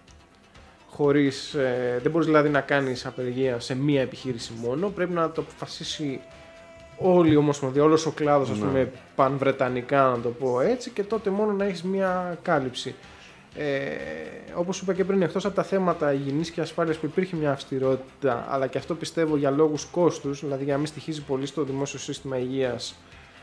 χωρίς, ε, δεν μπορείς δηλαδή να κάνεις απεργία σε μία επιχείρηση μόνο. Πρέπει να το αποφασίσει όλη η ομοσπονδία, όλος ο κλάδος, ας πούμε, mm-hmm. πανβρετανικά να το πω έτσι, και τότε μόνο να έχεις μία κάλυψη. Ε, όπως είπα και πριν, εκτός από τα θέματα υγιεινής και ασφάλειας που υπήρχε μια αυστηρότητα, αλλά και αυτό πιστεύω για λόγους κόστους, δηλαδή για να μην στοιχίζει πολύ στο δημόσιο σύστημα υγείας,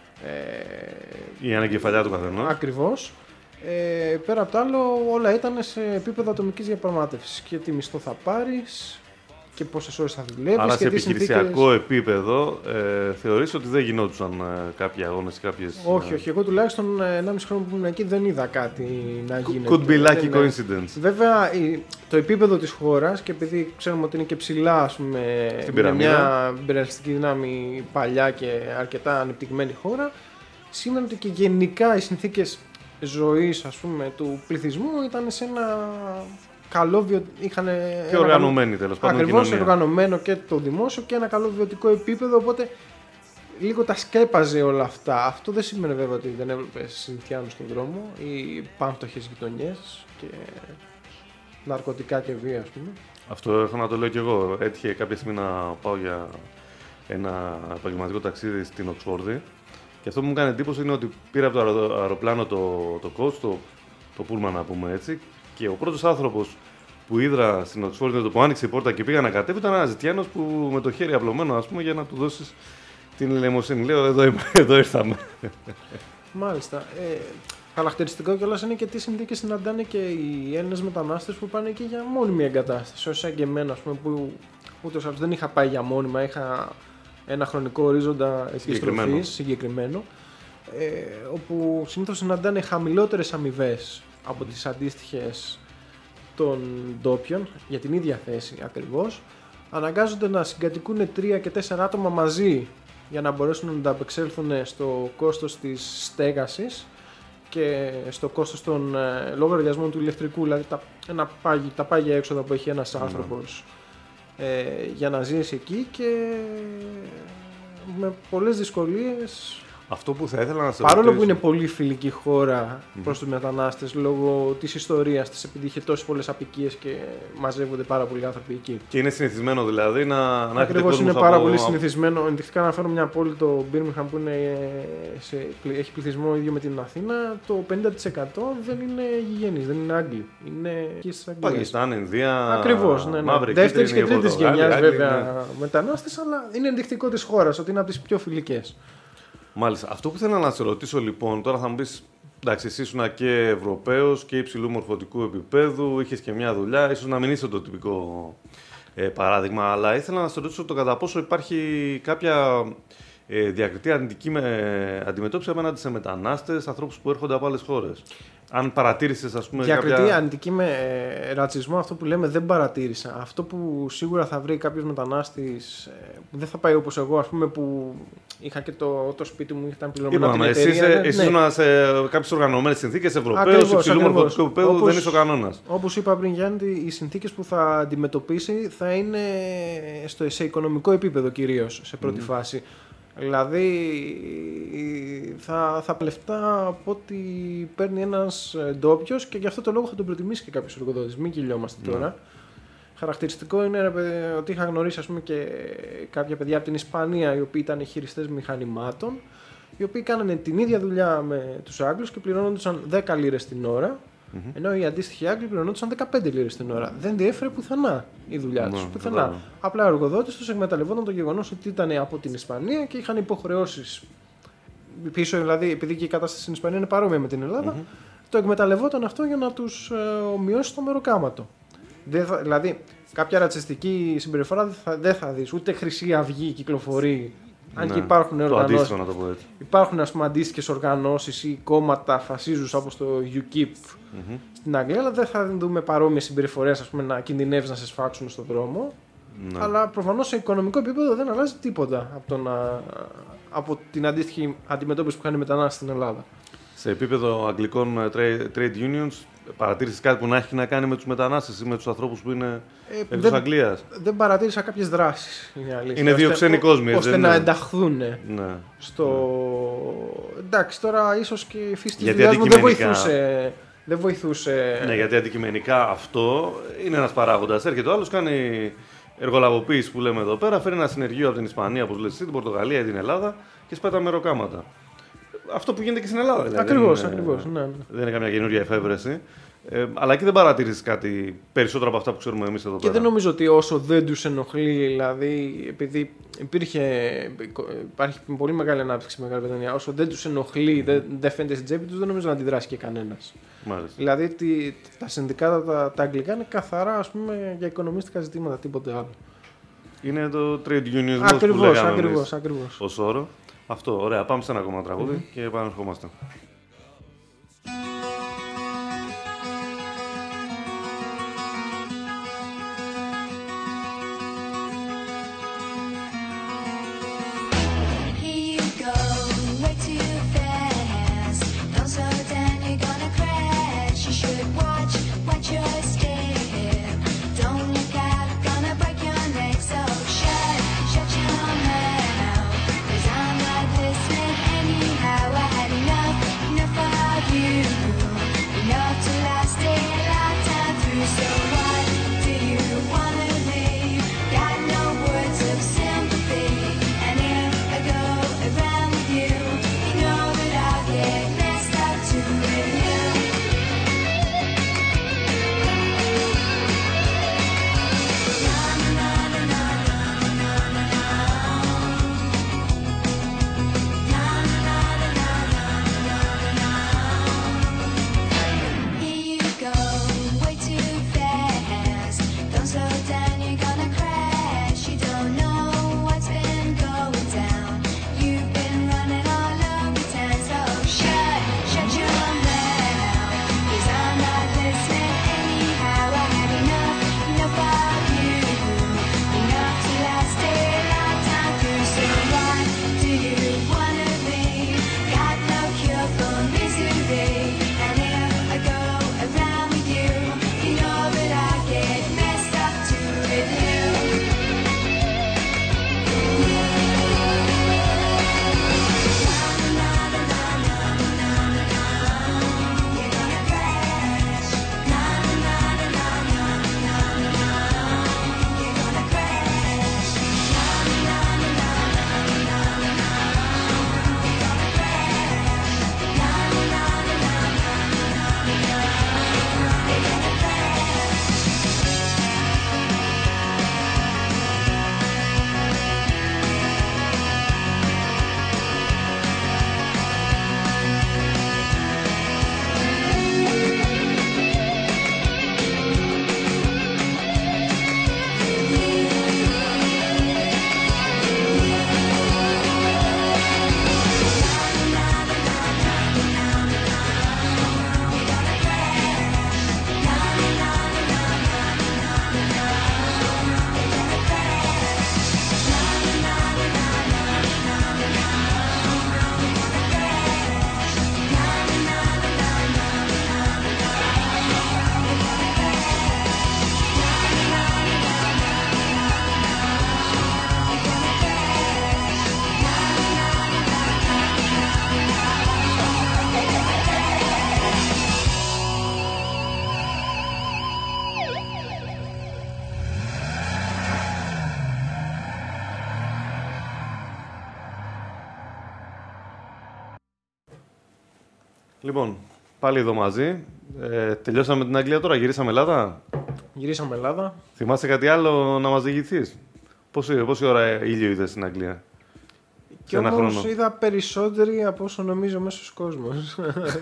ε, η ανακεφαλιά του καθενός. Ακριβώς. Ε, πέρα από το άλλο, όλα ήταν σε επίπεδο ατομικής διαπραγμάτευσης. Και τι μισθό θα πάρεις και πόσες ώρες θα δουλεύεις. Αλλά και σε τι επιχειρησιακό συνθήκες... επίπεδο ε, θεωρείς ότι δεν γινόντουσαν ε, κάποιοι αγώνες ή κάποιες... Όχι, όχι. Εγώ τουλάχιστον ενάμιση χρόνο που ήμουν εκεί δεν είδα κάτι να γίνεται. Could be lucky δεν, coincidence. Βέβαια, το επίπεδο της χώρας, και επειδή ξέρουμε ότι είναι και ψηλά, ας πούμε, με μια υπεραλιστική δύναμη παλιά και αρκετά ανεπτυγμένη χώρα, σήμαινε ότι και γενικά οι συνθήκες ζωής, ας πούμε, του πληθυσμού ήταν σε ένα... καλό βιο... είχαν και οργανωμένοι, τέλος πάντων, ακριβώς κοινωνία. Οργανωμένο και το δημόσιο και ένα καλό βιωτικό επίπεδο, οπότε λίγο τα σκέπαζε όλα αυτά. Αυτό δεν σημαίνει βέβαια ότι δεν έβλεπες Συνθιάνους στον δρόμο ή πάμφτωχες γειτονιές και ναρκωτικά και βία, ας πούμε. Αυτό έχω να το λέω κι εγώ. Έτυχε κάποια στιγμή να πάω για ένα επαγγελματικό ταξίδι στην Οξφόρδη και αυτό που μου έκανε εντύπωση είναι ότι πήρα από το αεροπλάνο το, το coach, το, το pullman να πούμε έτσι, και ο πρώτος άνθρωπος που είδα στην Οξφόρδη, το που άνοιξε η πόρτα και πήγα να κατέβει, ήταν ένας Ζητιάνος που με το χέρι απλωμένο, ας πούμε, για να του δώσεις την ελεημοσύνη. Λέω, εδώ, είμαι, εδώ ήρθαμε. Μάλιστα. Ε, χαρακτηριστικό κιόλας είναι και τι συνθήκες συναντάνε και οι Έλληνες μετανάστες που πάνε εκεί για μόνιμη εγκατάσταση. Όσο σαν και εμένα, ας πούμε, που ούτως άλλως δεν είχα πάει για μόνιμα, είχα ένα χρονικό ορίζοντα επιστροφής συγκεκριμένο, ε, όπου συνήθως συναντάνε χαμηλότερες αμοιβές από τις αντίστοιχες των ντόπιων για την ίδια θέση ακριβώς. Αναγκάζονται να συγκατοικούν τρία και τέσσερα άτομα μαζί για να μπορέσουν να ανταπεξέλθουν στο κόστος της στέγασης και στο κόστος των ε, λογαριασμών του ηλεκτρικού, δηλαδή τα, ένα πάγι, τα πάγια έξοδα που έχει ένας mm. άνθρωπος ε, για να ζήσει εκεί, και με πολλές δυσκολίες. Αυτό που θα ήθελα να σε Παρόλο ρωτήσω... που είναι πολύ φιλική χώρα mm. προς τους μετανάστες, λόγω της ιστορίας της, επειδή είχε τόσες πολλές απικίες και μαζεύονται πάρα πολλοί άνθρωποι εκεί. Και είναι συνηθισμένο δηλαδή να, να έχετε Ακριβώς, είναι από... πάρα πολύ συνηθισμένο. Ενδεικτικά να φέρω μια πόλη, το Birmingham, που είναι σε, έχει πληθυσμό ίδιο με την Αθήνα, το πενήντα τοις εκατό δεν είναι γηγενείς, δεν είναι Άγγλοι. Είναι Πακιστάν, Ινδία, ακριβώς, ναι, ναι. Μαύρη, δεύτερης και τρίτης γενιάς βέβαια ναι. μετανάστες, αλλά είναι ενδεικτικό της χώρας ότι είναι από τις πιο φιλικές. Μάλιστα. Αυτό που θέλω να σε ρωτήσω λοιπόν, τώρα θα μου πεις, εντάξει, εσύ ήσουν και Ευρωπαίος και υψηλού μορφωτικού επίπεδου, είχες και μια δουλειά, ίσως να μην είσαι το τυπικό ε, παράδειγμα, αλλά ήθελα να σε ρωτήσω το κατά πόσο υπάρχει κάποια ε, διακριτή αρνητική με, αντιμετώπιση απέναντι σε μετανάστες, ανθρώπους που έρχονται από άλλες χώρες. Αν παρατήρησες, ας πούμε. Διακριτή κάποια... αρνητική με ε, ρατσισμό, αυτό που λέμε δεν παρατήρησα. Αυτό που σίγουρα θα βρει κάποιος μετανάστης ε, που δεν θα πάει όπως εγώ, ας πούμε, που είχα και το, το σπίτι μου, ήταν πληρωμένο από την εταιρεία. Εσύ ήσουν ναι. σε κάποιες οργανωμένες συνθήκες, Ευρωπαίος, υψηλού μορφωτικού επίπεδου, δεν είσαι ο κανόνας. Όπως είπα πριν, Γιάννη, οι συνθήκες που θα αντιμετωπίσει θα είναι στο, σε οικονομικό επίπεδο κυρίως, σε πρώτη mm. φάση. Δηλαδή θα, θα πλεφτά από ό,τι παίρνει ένας ντόπιος, και γι' αυτό το λόγο θα τον προτιμήσει και κάποιος εργοδότης. Μην κυλιόμαστε Mm. τώρα. Χαρακτηριστικό είναι ρε, ότι είχα γνωρίσει, ας πούμε, και κάποια παιδιά από την Ισπανία, οι οποίοι ήταν χειριστές μηχανημάτων, οι οποίοι κάνανε την ίδια δουλειά με τους Άγγλους και πληρώνονταν δέκα λίρες την ώρα, mm-hmm. ενώ οι αντίστοιχοι Άγγλοι πληρώνονταν δεκαπέντε λίρες την ώρα. Δεν διέφερε πουθενά η δουλειά τους. Mm-hmm. Πουθενά. Mm-hmm. Απλά ο εργοδότης τους εκμεταλλευόταν το γεγονός ότι ήταν από την Ισπανία και είχαν υποχρεώσεις πίσω, δηλαδή επειδή και η κατάσταση στην Ισπανία είναι παρόμοια με την Ελλάδα, mm-hmm. το εκμεταλλευόταν αυτό για να τους ε, ομοιώσει στο μεροκάματο. Δεν θα, δηλαδή, κάποια ρατσιστική συμπεριφορά δεν θα, δεν θα δεις, ούτε Χρυσή Αυγή κυκλοφορεί. Αν ναι, και υπάρχουν οργανώσεις. Να το πω έτσι. Υπάρχουν, ας πούμε, αντίστοιχες οργανώσεις ή κόμματα φασίζους όπως το γιου κιπ mm-hmm. στην Αγγλία, αλλά δεν θα δούμε παρόμοιες συμπεριφορές, ας πούμε, να κινδυνεύεις να σε σφάξουν στον δρόμο. Ναι. Αλλά προφανώς σε οικονομικό επίπεδο δεν αλλάζει τίποτα από, το να, από την αντίστοιχη αντιμετώπιση που κάνει οι μετανάστες στην Ελλάδα. Σε επίπεδο αγγλικών trade unions, παρατήρησες κάτι που να έχει να κάνει με τους μετανάστες ή με τους ανθρώπους που είναι ε, εκτός δεν, Αγγλίας? Δεν παρατήρησα κάποιες δράσεις. Είναι, είναι δύο ξένοι κόσμοι. Ώστε να ενταχθούν ναι. στο... Ναι. Εντάξει, τώρα ίσως και η φύση της δουλειάς μου δεν βοηθούσε. Δεν βοηθούσε. Ναι, γιατί αντικειμενικά αυτό είναι ένας παράγοντας. Έρχεται ο άλλος, κάνει εργολαβοποίηση που λέμε εδώ πέρα, φέρει ένα συνεργείο από την Ισπανία, όπως λες εσύ, την Πορτογαλία ή την Ελλάδα και σπάει τα μεροκάματα. Αυτό που γίνεται και στην Ελλάδα. Δηλαδή. Ακριβώς, δεν, ακριβώς. Ναι, ναι. Δεν είναι καμιά καινούργια εφεύρεση. Ε, αλλά εκεί δεν παρατηρήσεις κάτι περισσότερο από αυτά που ξέρουμε εμείς εδώ και πέρα. Και δεν νομίζω ότι όσο δεν τους ενοχλεί, δηλαδή επειδή υπήρχε, υπάρχει πολύ μεγάλη ανάπτυξη στη Μεγάλη Βρετανία, όσο δεν τους ενοχλεί, δεν, δεν φαίνεται στην τσέπη τους, δεν νομίζω να αντιδράσει και κανένας. Μάλιστα. Δηλαδή τι, τα συνδικάτα τα, τα αγγλικά είναι καθαρά, ας πούμε, για οικονομιστικά ζητήματα, τίποτε άλλο. Είναι το trade unionism που λέγαμε ακριβώς, ακριβώς. ως όρο. Αυτό, ωραία. Πάμε σε ένα ακόμα τραγούδι mm-hmm. και επανερχόμαστε. Shut your mouth, 'cause I'm not Λοιπόν, πάλι εδώ μαζί. Ε, τελειώσαμε την Αγγλία τώρα, γυρίσαμε Ελλάδα. Γυρίσαμε Ελλάδα. Θυμάσαι κάτι άλλο να μας διηγηθείς? Πόση, πόση ώρα ήλιο είδες στην Αγγλία? Και όμως είδα περισσότεροι από όσο νομίζω ο μέσος κόσμος.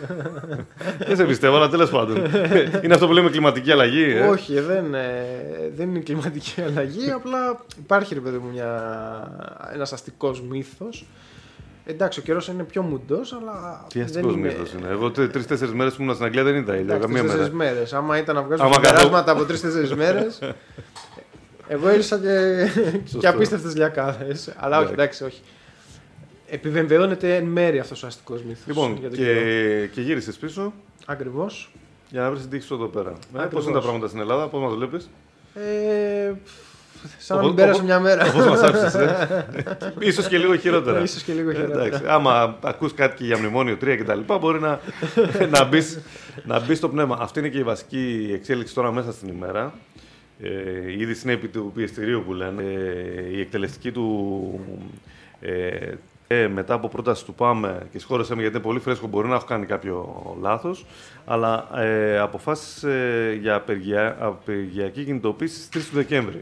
Δεν σε πιστεύω, αλλά τέλος πάντων. Είναι αυτό που λέμε κλιματική αλλαγή. Ε? Όχι, δεν, ε, δεν είναι κλιματική αλλαγή. Απλά υπάρχει, ρε παιδί μου, μια, ένας αστικός μύθος. Εντάξει, ο καιρός είναι πιο μουντός, αλλά. Τι αστικός είναι... μύθος είναι. Εγώ τρεις-τέσσερις μέρες που ήμουν στην Αγγλία δεν είδα ήλιο. Καμία μέρα. Τρεις-τέσσερις μέρες. Άμα ήταν να βγάζουμε συμπεράσματα από τρεις-τέσσερις μέρες. Εγώ ήρθα και, και απίστευτες λιακάδες. Αλλά όχι, εντάξει, όχι. Επιβεβαιώνεται εν μέρει αυτός ο αστικός μύθος. Λοιπόν, για και, και γύρισες πίσω. Ακριβώς. Για να βρεις την τύχη σου εδώ πέρα. Ε, πώς είναι τα πράγματα στην Ελλάδα, πώς μας βλέπεις? Ε, σαν να μην πέρασε μια μέρα. Όπως μας άφησες, ε. Ίσως και λίγο χειρότερα. Ίσως και λίγο χειρότερα. Εντάξει, άμα ακούς κάτι και για μνημόνιο τρία κτλ. Μπορεί να, να, μπεις, να μπεις στο πνεύμα. Αυτή είναι και η βασική εξέλιξη τώρα μέσα στην ημέρα. Ε, η είδηση είναι επί του πιεστηρίου που λένε. Ε, η εκτελεστική του. Ε, Ε, μετά από πρόταση του ΠΑΜΕ και συγχώρεσέ με γιατί είναι πολύ φρέσκο, μπορεί να έχω κάνει κάποιο λάθος, αλλά ε, αποφάσισε για απεργια, απεργιακή κινητοποίηση στις τρεις του Δεκέμβρη.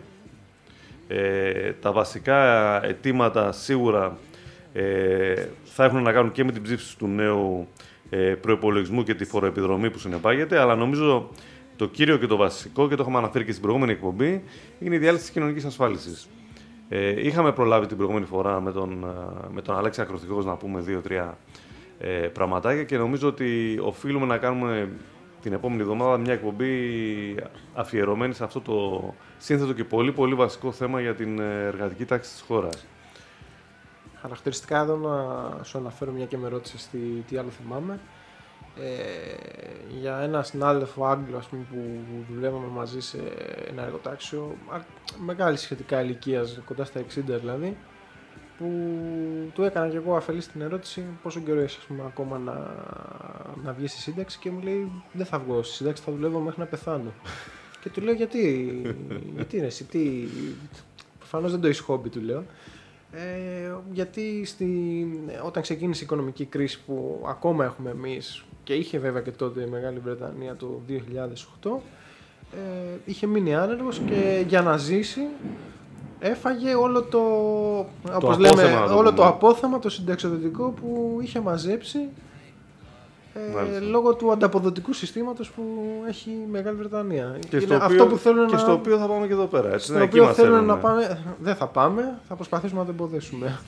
Ε, τα βασικά αιτήματα σίγουρα ε, θα έχουν να κάνουν και με την ψήφιση του νέου ε, προϋπολογισμού και τη φοροεπιδρομή που συνεπάγεται, αλλά νομίζω το κύριο και το βασικό, και το έχουμε αναφέρει και στην προηγούμενη εκπομπή, είναι η διάλυση της κοινωνικής ασφάλισης. Ε, είχαμε προλάβει την προηγούμενη φορά με τον, με τον Αλέξη Ακροθυγός να πούμε δύο-τρία ε, πραγματάκια και νομίζω ότι οφείλουμε να κάνουμε την επόμενη εβδομάδα μια εκπομπή αφιερωμένη σε αυτό το σύνθετο και πολύ πολύ βασικό θέμα για την εργατική τάξη της χώρας. Χαρακτηριστικά εδώ να σου αναφέρω, μια και με ρώτησες τι, τι άλλο θυμάμαι. Ε, για ένα συνάδελφο Άγγλο, ας πούμε, που δουλεύαμε μαζί σε ένα εργοτάξιο μεγάλη σχετικά ηλικία, κοντά στα εξήντα δηλαδή, που του έκανα και εγώ αφελή στην ερώτηση πόσο καιρό είσαι, ας πούμε, ακόμα να, να βγει στη σύνταξη, και μου λέει δεν θα βγω στη σύνταξη, θα δουλεύω μέχρι να πεθάνω. Και του λέω γιατί, γιατί είναι εσύ, τι... προφανώς δεν το έχεις χόμπι, του λέω. Ε, γιατί στη, όταν ξεκίνησε η οικονομική κρίση που ακόμα έχουμε εμείς, και είχε βέβαια και τότε η Μεγάλη Βρετανία το δύο χιλιάδες οκτώ, ε, είχε μείνει άνεργος και για να ζήσει έφαγε όλο το, το όπως λέμε, απόθεμα, όλο το απόθεμα, το συνταξιοδοτικό που είχε μαζέψει ε, λόγω του ανταποδοτικού συστήματος που έχει η Μεγάλη Βρετανία. Και, είναι στο, αυτό οποίο, που θέλουν και να... στο οποίο θα πάμε και εδώ πέρα. Έτσι, στο οποίο θέλουν να πάμε. Δεν θα πάμε, θα προσπαθήσουμε να το εμποδίσουμε.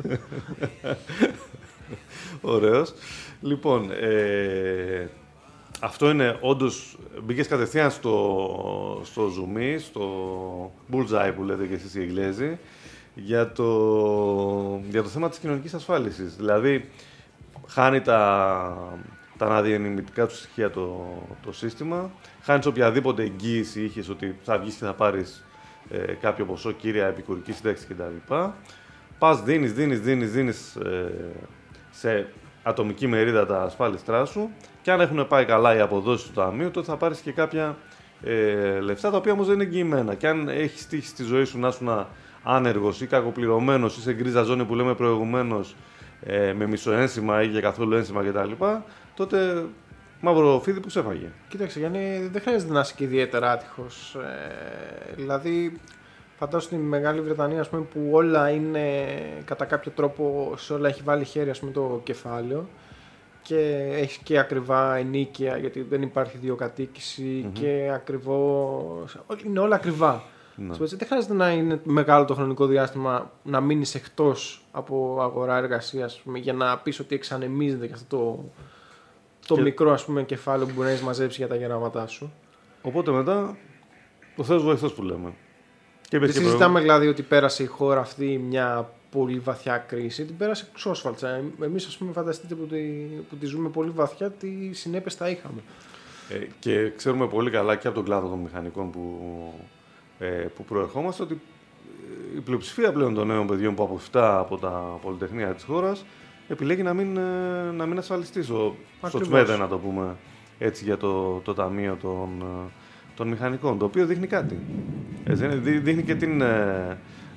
Ωραίος. Λοιπόν, ε, αυτό είναι όντως, μπήκες κατευθείαν στο, στο zoom, στο bullseye που λέτε και εσείς οι Εγγλέζοι, για το, για το θέμα της κοινωνικής ασφάλισης. Δηλαδή, χάνει τα, τα αναδιανεμητικά του στοιχεία το, το σύστημα, χάνεις οποιαδήποτε εγγύηση είχες ότι θα βγεις και θα πάρεις ε, κάποιο ποσό, κύρια επικουρική σύνταξη κτλ. Πας, δίνεις, δίνεις, δίνεις, δίνεις ε, σε ατομική μερίδα τα ασφάλιστρά σου, και αν έχουν πάει καλά οι αποδόσεις του ταμείου, τότε θα πάρεις και κάποια ε, λεφτά, τα οποία όμως δεν είναι εγγυημένα. Και αν έχεις τύχει στη ζωή σου να ήσουν άνεργος ή κακοπληρωμένος ή σε γκρίζα ζώνη που λέμε προηγουμένως, ε, με μισοένσημα ή για καθόλου ένσημα κτλ., τότε μαύρο φίδι που σε έφαγε. Κοίταξε, Γιάννη, δεν χρειάζεται να είσαι και ιδιαίτερα άτυχος. Ε, δηλαδή, φαντάσου στην Μεγάλη Βρετανία, ας πούμε, που όλα είναι κατά κάποιο τρόπο, σε όλα έχει βάλει χέρι, ας πούμε, το κεφάλαιο, και έχει και ακριβά ενίκεια, γιατί δεν υπάρχει ιδιοκατοίκηση, mm-hmm. και ακριβώς. Είναι όλα ακριβά. Mm-hmm. Δεν χρειάζεται να είναι μεγάλο το χρονικό διάστημα να μείνεις εκτός από αγορά εργασίας, για να πεις ότι εξανεμίζεται και αυτό το, το και... μικρό, ας πούμε, κεφάλαιο που μπορεί να έχεις μαζέψει για τα γεράματά σου. Οπότε μετά, ο Θεός βοηθός που λέμε. Και δεν συζητάμε δηλαδή ότι πέρασε η χώρα αυτή μια πολύ βαθιά κρίση, την πέρασε ξόσφαλτσα. Εμείς, ας πούμε, φανταστείτε που τη, που τη ζούμε πολύ βαθιά, τι συνέπειες θα είχαμε. Ε, και ξέρουμε πολύ καλά και από τον κλάδο των μηχανικών που, ε, που προερχόμαστε, ότι η πλειοψηφία πλέον των νέων παιδιών που αποφυτά από τα πολυτεχνία της χώρας επιλέγει να μην, να μην ασφαλιστεί στο, στο τσμέδε, να το πούμε έτσι, για το, το ταμείο των, των μηχανικών, το οποίο δείχνει κάτι. Έτσι, δείχνει και την, ε,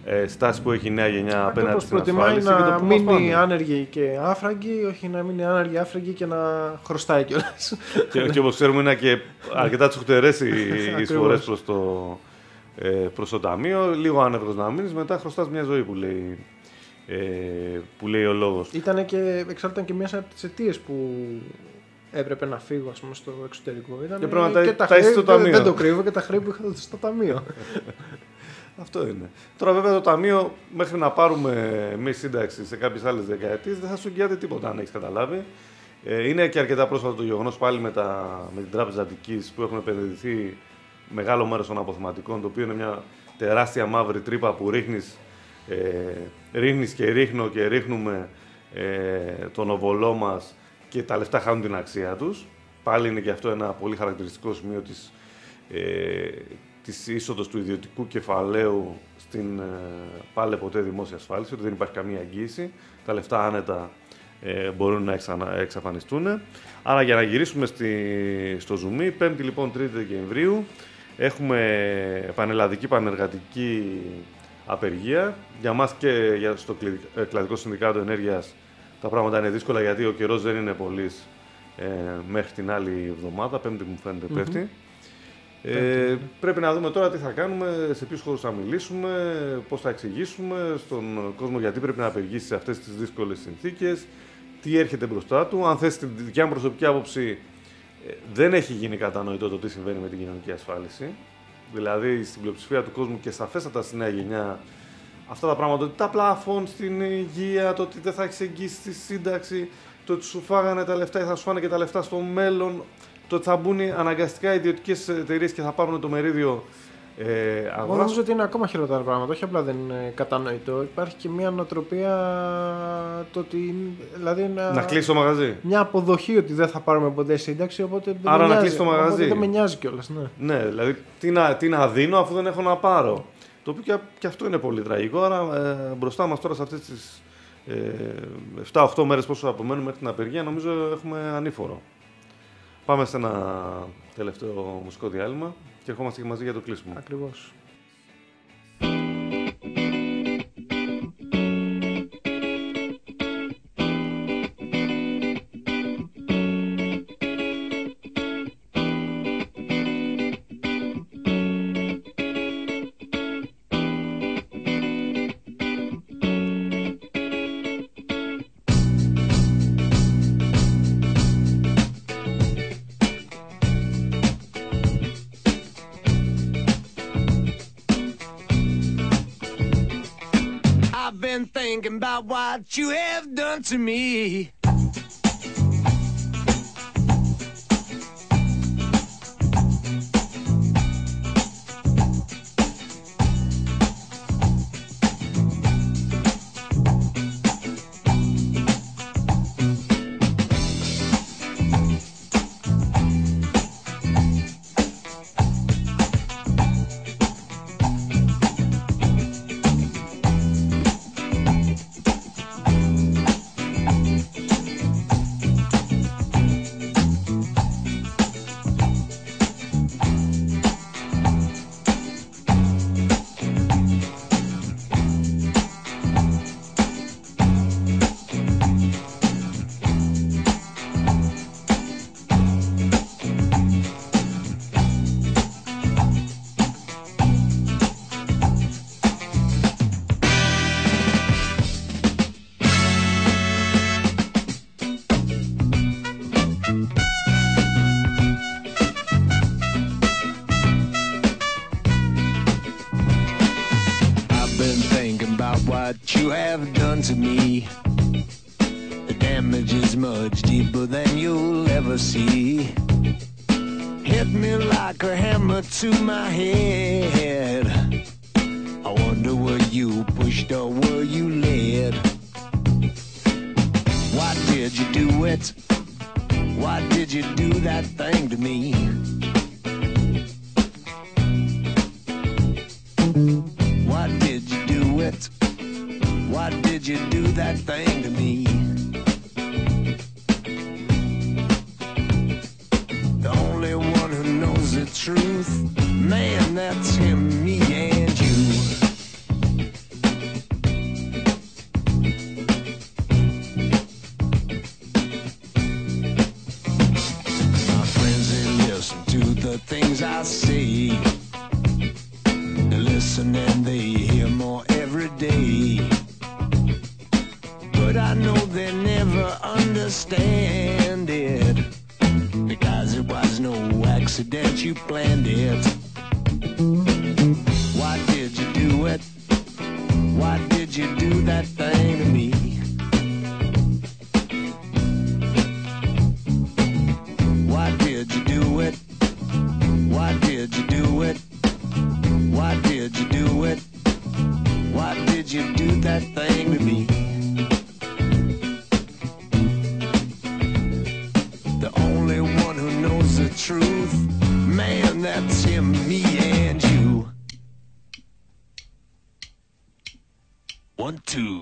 ε, στάση που έχει η νέα γενιά απέναντι στην προτιμάει ασφάλιση. να και το πού μας μείνει πάνε. άνεργη και άφραγγη, όχι να μείνει άνεργη, άφραγγη και να χρωστάει κιόλας. και, και όπως ξέρουμε είναι και αρκετά τσουχτερές οι εισφορές προς το, ε, προς το ταμείο. Λίγο άνεργος να μείνεις, μετά χρωστάς μια ζωή που λέει, ε, που λέει ο λόγος. Ήταν και, εξάλλου ήταν και μια από τις αιτίες που έπρεπε να φύγω, ας πούμε, στο εξωτερικό. Ήταν Και πρέπει να τα- τα τα έχεις στο χρέη, ταμείο. δεν το κρύβω, και τα χρέη που είχα στο ταμείο. Αυτό είναι. Τώρα, βέβαια, το ταμείο μέχρι να πάρουμε εμεί σύνταξη σε κάποιες άλλες δεκαετίες δεν θα σου εγγυάται τίποτα, αν έχεις καταλάβει. Ε, είναι και αρκετά πρόσφατο το γεγονός πάλι με, τα, με την Τράπεζα Αττικής που έχουν επενδυθεί μεγάλο μέρος των αποθεματικών, το οποίο είναι μια τεράστια μαύρη τρύπα που ρίχνεις, ε, ρίχνεις και ρίχνω και ρίχνουμε ε, τον οβολό μας και τα λεφτά χάνουν την αξία τους. Πάλι είναι και αυτό ένα πολύ χαρακτηριστικό σημείο της, ε, της είσοδος του ιδιωτικού κεφαλαίου στην ε, πάλι ποτέ δημόσια ασφάλιση, ότι δεν υπάρχει καμία εγγύηση. Τα λεφτά άνετα ε, μπορούν να εξανα, εξαφανιστούν. Άρα, για να γυρίσουμε στη, στο Zoom, πέμπτη λοιπόν τρίτη Δεκεμβρίου, έχουμε πανελλαδική πανεργατική απεργία. Για μας και για στο Κλαδικό Συνδικάτο Ενέργειας τα πράγματα είναι δύσκολα, γιατί ο καιρός δεν είναι πολύς ε, μέχρι την άλλη εβδομάδα, πέμπτη μου φαίνεται mm-hmm. πέφτει. Ε, πρέπει να δούμε τώρα τι θα κάνουμε, σε ποιους χώρους θα μιλήσουμε, πώς θα εξηγήσουμε στον κόσμο γιατί πρέπει να απεργήσει σε αυτές τις δύσκολες συνθήκες, τι έρχεται μπροστά του. Αν θες την δικιά μου προσωπική άποψη, ε, δεν έχει γίνει κατανοητό το τι συμβαίνει με την κοινωνική ασφάλιση. Δηλαδή, στην πλειοψηφία του κόσμου και σαφέστατα στη νέα γενιά, αυτά τα πράγματα, ότι τα πλαφών στην υγεία, το ότι δεν θα έχεις εγγύηση στη σύνταξη, το ότι σου φάγανε τα λεφτά ή θα σου φάνε και τα λεφτά στο μέλλον, το ότι θα μπουν αναγκαστικά ιδιωτικές εταιρείες και θα πάρουν το μερίδιο ε, αγοράς. Εγώ νομίζω ότι είναι ακόμα χειρότερα πράγματα. Όχι απλά δεν είναι κατανοητό. Υπάρχει και μια νοοτροπία το ότι. Δηλαδή να, να κλείσει το μαγαζί. Μια αποδοχή ότι δεν θα πάρουμε ποτέ σύνταξη. Οπότε δεν Άρα με να νοιάζει. κλείσει το μαγαζί. Οπότε δεν με νοιάζει κιόλας. Ναι. Ναι, δηλαδή τι να, τι να δίνω αφού δεν έχω να πάρω. Το οποίο και, και αυτό είναι πολύ τραγικό. Άρα ε, μπροστά μας τώρα σε αυτές τις ε, επτά οχτώ μέρες πόσο απομένουμε μέχρι την απεργία, νομίζω έχουμε ανήφορο. Πάμε σε ένα τελευταίο μουσικό διάλειμμα και ερχόμαστε και μαζί για το κλείσιμο. Ακριβώς. Thinking about what you have done to me. What you have done to me, the damage is much deeper than you'll ever see. Hit me like a hammer to my head. I wonder were you pushed or were you led? Why did you do it? Why did you do that thing to me? Why did you do it? Why did you do that thing to me? The only one who knows the truth, man, that's him, me and you. listen and they hear more every day. But I know they never understand it, because it was no accident, you planned it. Why did you do it? Why did you do that thing to me? Why did you do it? Why did you do it? Why did you do it? Why did you do that thing to me? The only one who knows the truth, man, that's him, me and you. One, two.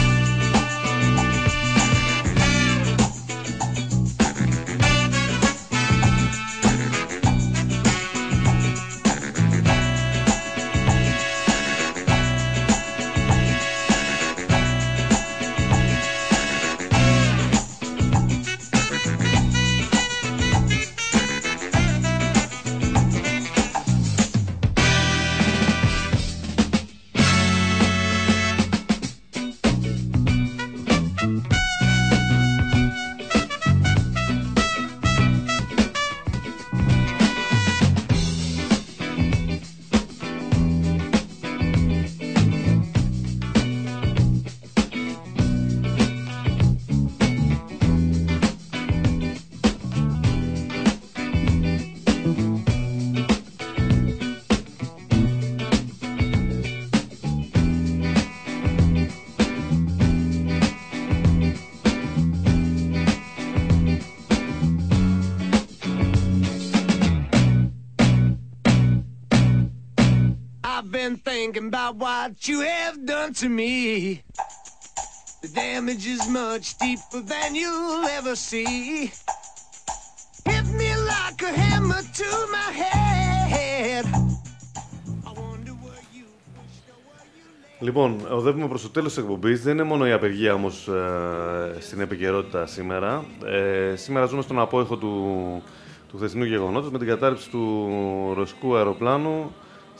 Thinking about what you have done to me. The damage is much deeper than you'll ever see. Hit me like a hammer to my head. Λοιπόν, οδεύουμε προς το τέλος της εκπομπής. Δεν είναι μόνο η απεργία όμως ε, στην επικαιρότητα σήμερα. Ε, σήμερα ζούμε στον απόϊχο του, του χθεσινού γεγονότος με την κατάρριψη του ρωσικού αεροπλάνου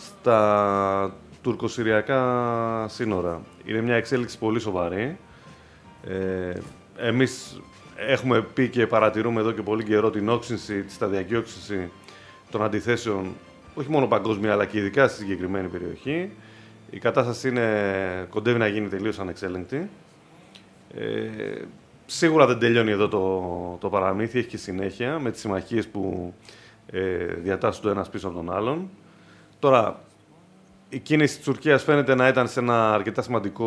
στα τουρκοσυριακά σύνορα. Είναι μια εξέλιξη πολύ σοβαρή. Ε, εμείς έχουμε πει και παρατηρούμε εδώ και πολύ καιρό την όξυνση, τη σταδιακή όξυνση των αντιθέσεων, όχι μόνο παγκόσμια, αλλά και ειδικά στη συγκεκριμένη περιοχή. Η κατάσταση είναι, κοντεύει να γίνει τελείως ανεξέλεγκτη. Ε, σίγουρα δεν τελειώνει εδώ το, το παραμύθι, έχει και συνέχεια με τις συμμαχίες που ε, διατάσσουν το ένας πίσω από τον άλλον. Τώρα, η κίνηση της Τουρκίας φαίνεται να ήταν σε ένα αρκετά σημαντικό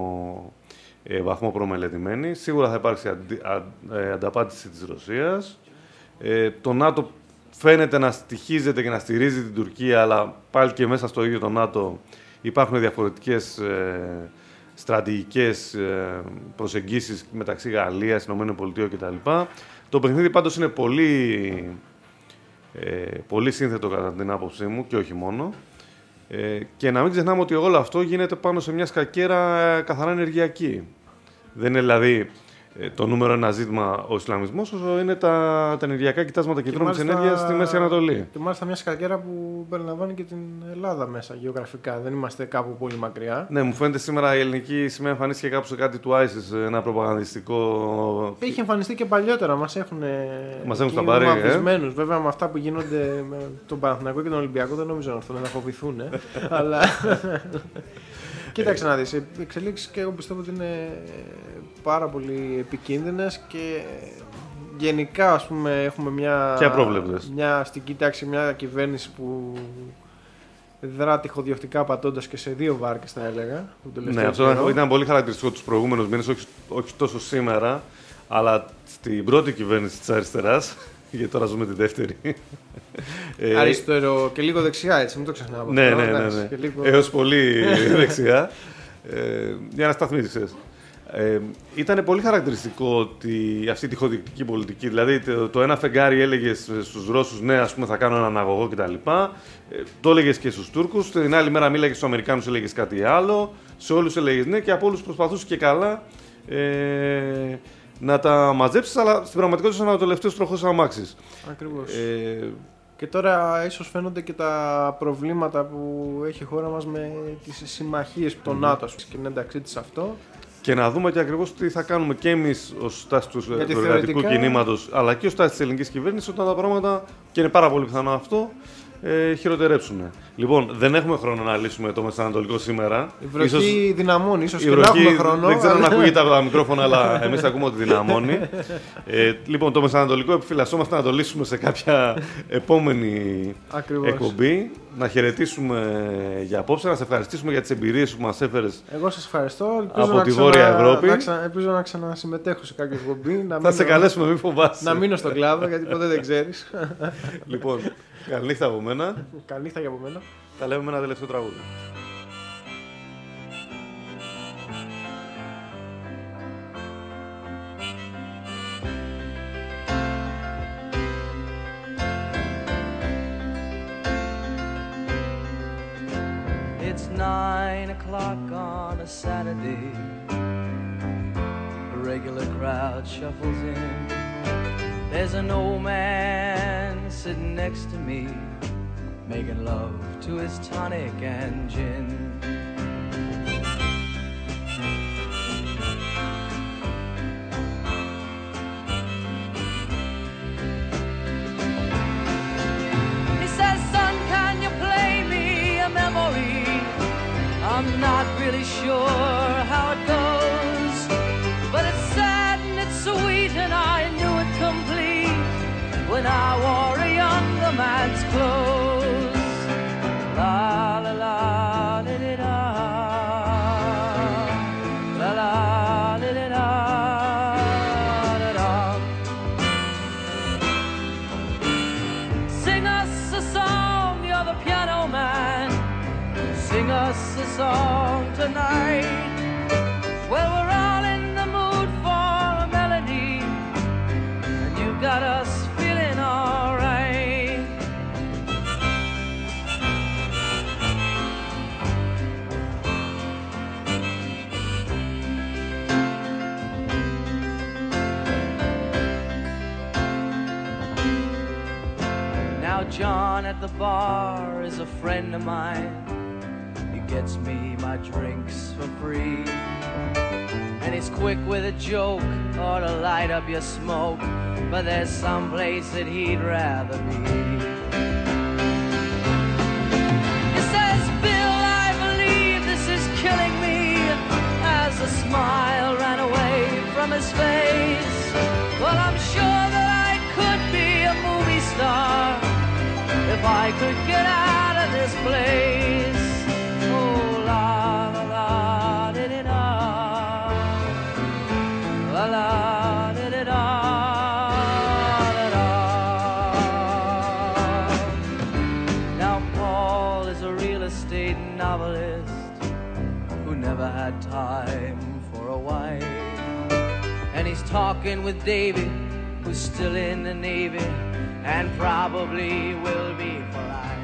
ε, βαθμό προμελετημένη. Σίγουρα θα υπάρξει αντι, α, ε, ανταπάτηση της Ρωσίας. Ε, το ΝΑΤΟ φαίνεται να στοιχίζεται και να στηρίζει την Τουρκία, αλλά πάλι και μέσα στο ίδιο το ΝΑΤΟ υπάρχουν διαφορετικές ε, στρατηγικές ε, προσεγγίσεις μεταξύ Γαλλίας, ΗΠΑ κτλ. Το παιχνίδι πάντως είναι πολύ, ε, πολύ σύνθετο κατά την άποψή μου και όχι μόνο. Ε, και να μην ξεχνάμε ότι όλο αυτό γίνεται πάνω σε μια σκακέρα ε, καθαρά ενεργειακή. Δεν είναι δηλαδή ε, το νούμερο ένα ζήτημα ο Ισλαμισμός, όσο είναι τα, τα ενεργειακά κοιτάσματα και τρόμους ενέργειας στη Μέση Ανατολή. Και μάλιστα μια σκακέρα που περιλαμβάνει και την Ελλάδα μέσα γεωγραφικά. Δεν είμαστε κάπου πολύ μακριά. Ναι, μου φαίνεται σήμερα η ελληνική σημαία εμφανίστηκε κάπου σε κάτι του άισις, ένα προπαγανδιστικό. Είχε εμφανιστεί και παλιότερα. Μας έχουν, μας έχουν στα πάρει. Ε? Βέβαια με αυτά που γίνονται με τον Παναθηναϊκό και τον Ολυμπιακό δεν νομίζω να έρθουν να φοβηθούν. Ε? Αλλά. Κοίταξε να δεις, οι εξελίξεις και εγώ πιστεύω ότι είναι πάρα πολύ επικίνδυνες και γενικά ας πούμε έχουμε μια, και απρόβλεπτες. Μια στην κοιτάξη μια κυβέρνηση που δρά τυχοδιοκτικά πατώντας και σε δύο βάρκες θα έλεγα. Ναι, αυτό καιρό. Ήταν πολύ χαρακτηριστικό τους προηγούμενους μήνες, όχι, όχι τόσο σήμερα, αλλά στην πρώτη κυβέρνηση της αριστεράς. Γιατί τώρα ζούμε τη δεύτερη. Αριστερό και λίγο δεξιά, έτσι, μην το ξεχνάμε. Ναι, ναι, ναι, ναι. Λίγο... έως πολύ δεξιά. Ε, για να σταθμίσεις. Ε, ήταν πολύ χαρακτηριστικό ότι αυτή η τυχοδιοκτική πολιτική, δηλαδή το, το ένα φεγγάρι έλεγε στους Ρώσους, ναι, ας πούμε, θα κάνω έναν αγωγό κτλ. Ε, το έλεγες και στους Τούρκους, την άλλη μέρα μίλαγες στους Αμερικάνους, έλεγες κάτι άλλο, σε όλους έλεγες ναι και από όλους προσπαθούσες και καλά ε, να τα μαζέψεις, αλλά στην πραγματικότητα ήταν ο τελευταίος τροχός αμάξης. Ακριβώς. Ε, Και τώρα ίσως φαίνονται και τα προβλήματα που έχει η χώρα μας με τις συμμαχίες του mm. ΝΑΤΟ και την ένταξή της αυτό. Και να δούμε και ακριβώς τι θα κάνουμε και εμείς ως στάση του εργατικού θεωρητικά... κινήματος, αλλά και ως στάση της ελληνικής κυβέρνησης, όταν τα πράγματα, και είναι πάρα πολύ πιθανό αυτό, ε, χειροτερέψουν. Λοιπόν, δεν έχουμε χρόνο να λύσουμε το Μεσανατολικό σήμερα. Η βροχή ίσως... δυναμώνει, ίσως η και βροχή, να έχουμε χρόνο. Δεν ξέρω αν ακούγεται από τα μικρόφωνα, αλλά εμείς ακούμε ότι δυναμώνει. ε, λοιπόν, το Μεσανατολικό επιφυλασσόμαστε να το λύσουμε σε κάποια επόμενη Ακριβώς. εκπομπή. Να χαιρετήσουμε για απόψε, να σε ευχαριστήσουμε για τις εμπειρίες που μας έφερες. Εγώ σας ευχαριστώ. Ελπίζω από να τη ξανα... Βόρεια Ευρώπη. Να ξα... Ελπίζω να ξανασυμμετέχω σε κάποια εκπομπή. Να Θα μείνω... σε καλέσουμε, μην φοβάσαι. Να μείνω στον κλάδο, γιατί ποτέ δεν ξέρεις. Λοιπόν, καληνύχτα από μένα. Καληνύχτα και από μένα. Τα λέμε με ένα τελευταίο τραγούδι. It's nine o'clock on a Saturday. A regular crowd shuffles in. There's an old man sitting next to me, making love to his tonic and gin. He says, son, can you play me a memory? I'm not really sure how it goes, but it's sad and it's sweet and I knew it complete when I wore a younger man's clothes. La la la la la la la la la la la la. Sing us a song, you're the piano man. Sing us a song tonight. Well, we're all in the mood for a melody, and you got us feeling alright. Now John at the bar is a friend of mine. Gets me my drinks for free, and he's quick with a joke or to light up your smoke, but there's some place that he'd rather be. He says, Bill, I believe this is killing me, as a smile ran away from his face. Well, I'm sure that I could be a movie star if I could get out of this place. La la da da da da da. Now Paul is a real estate novelist who never had time for a wife, and he's talking with David, who's still in the Navy and probably will be for life.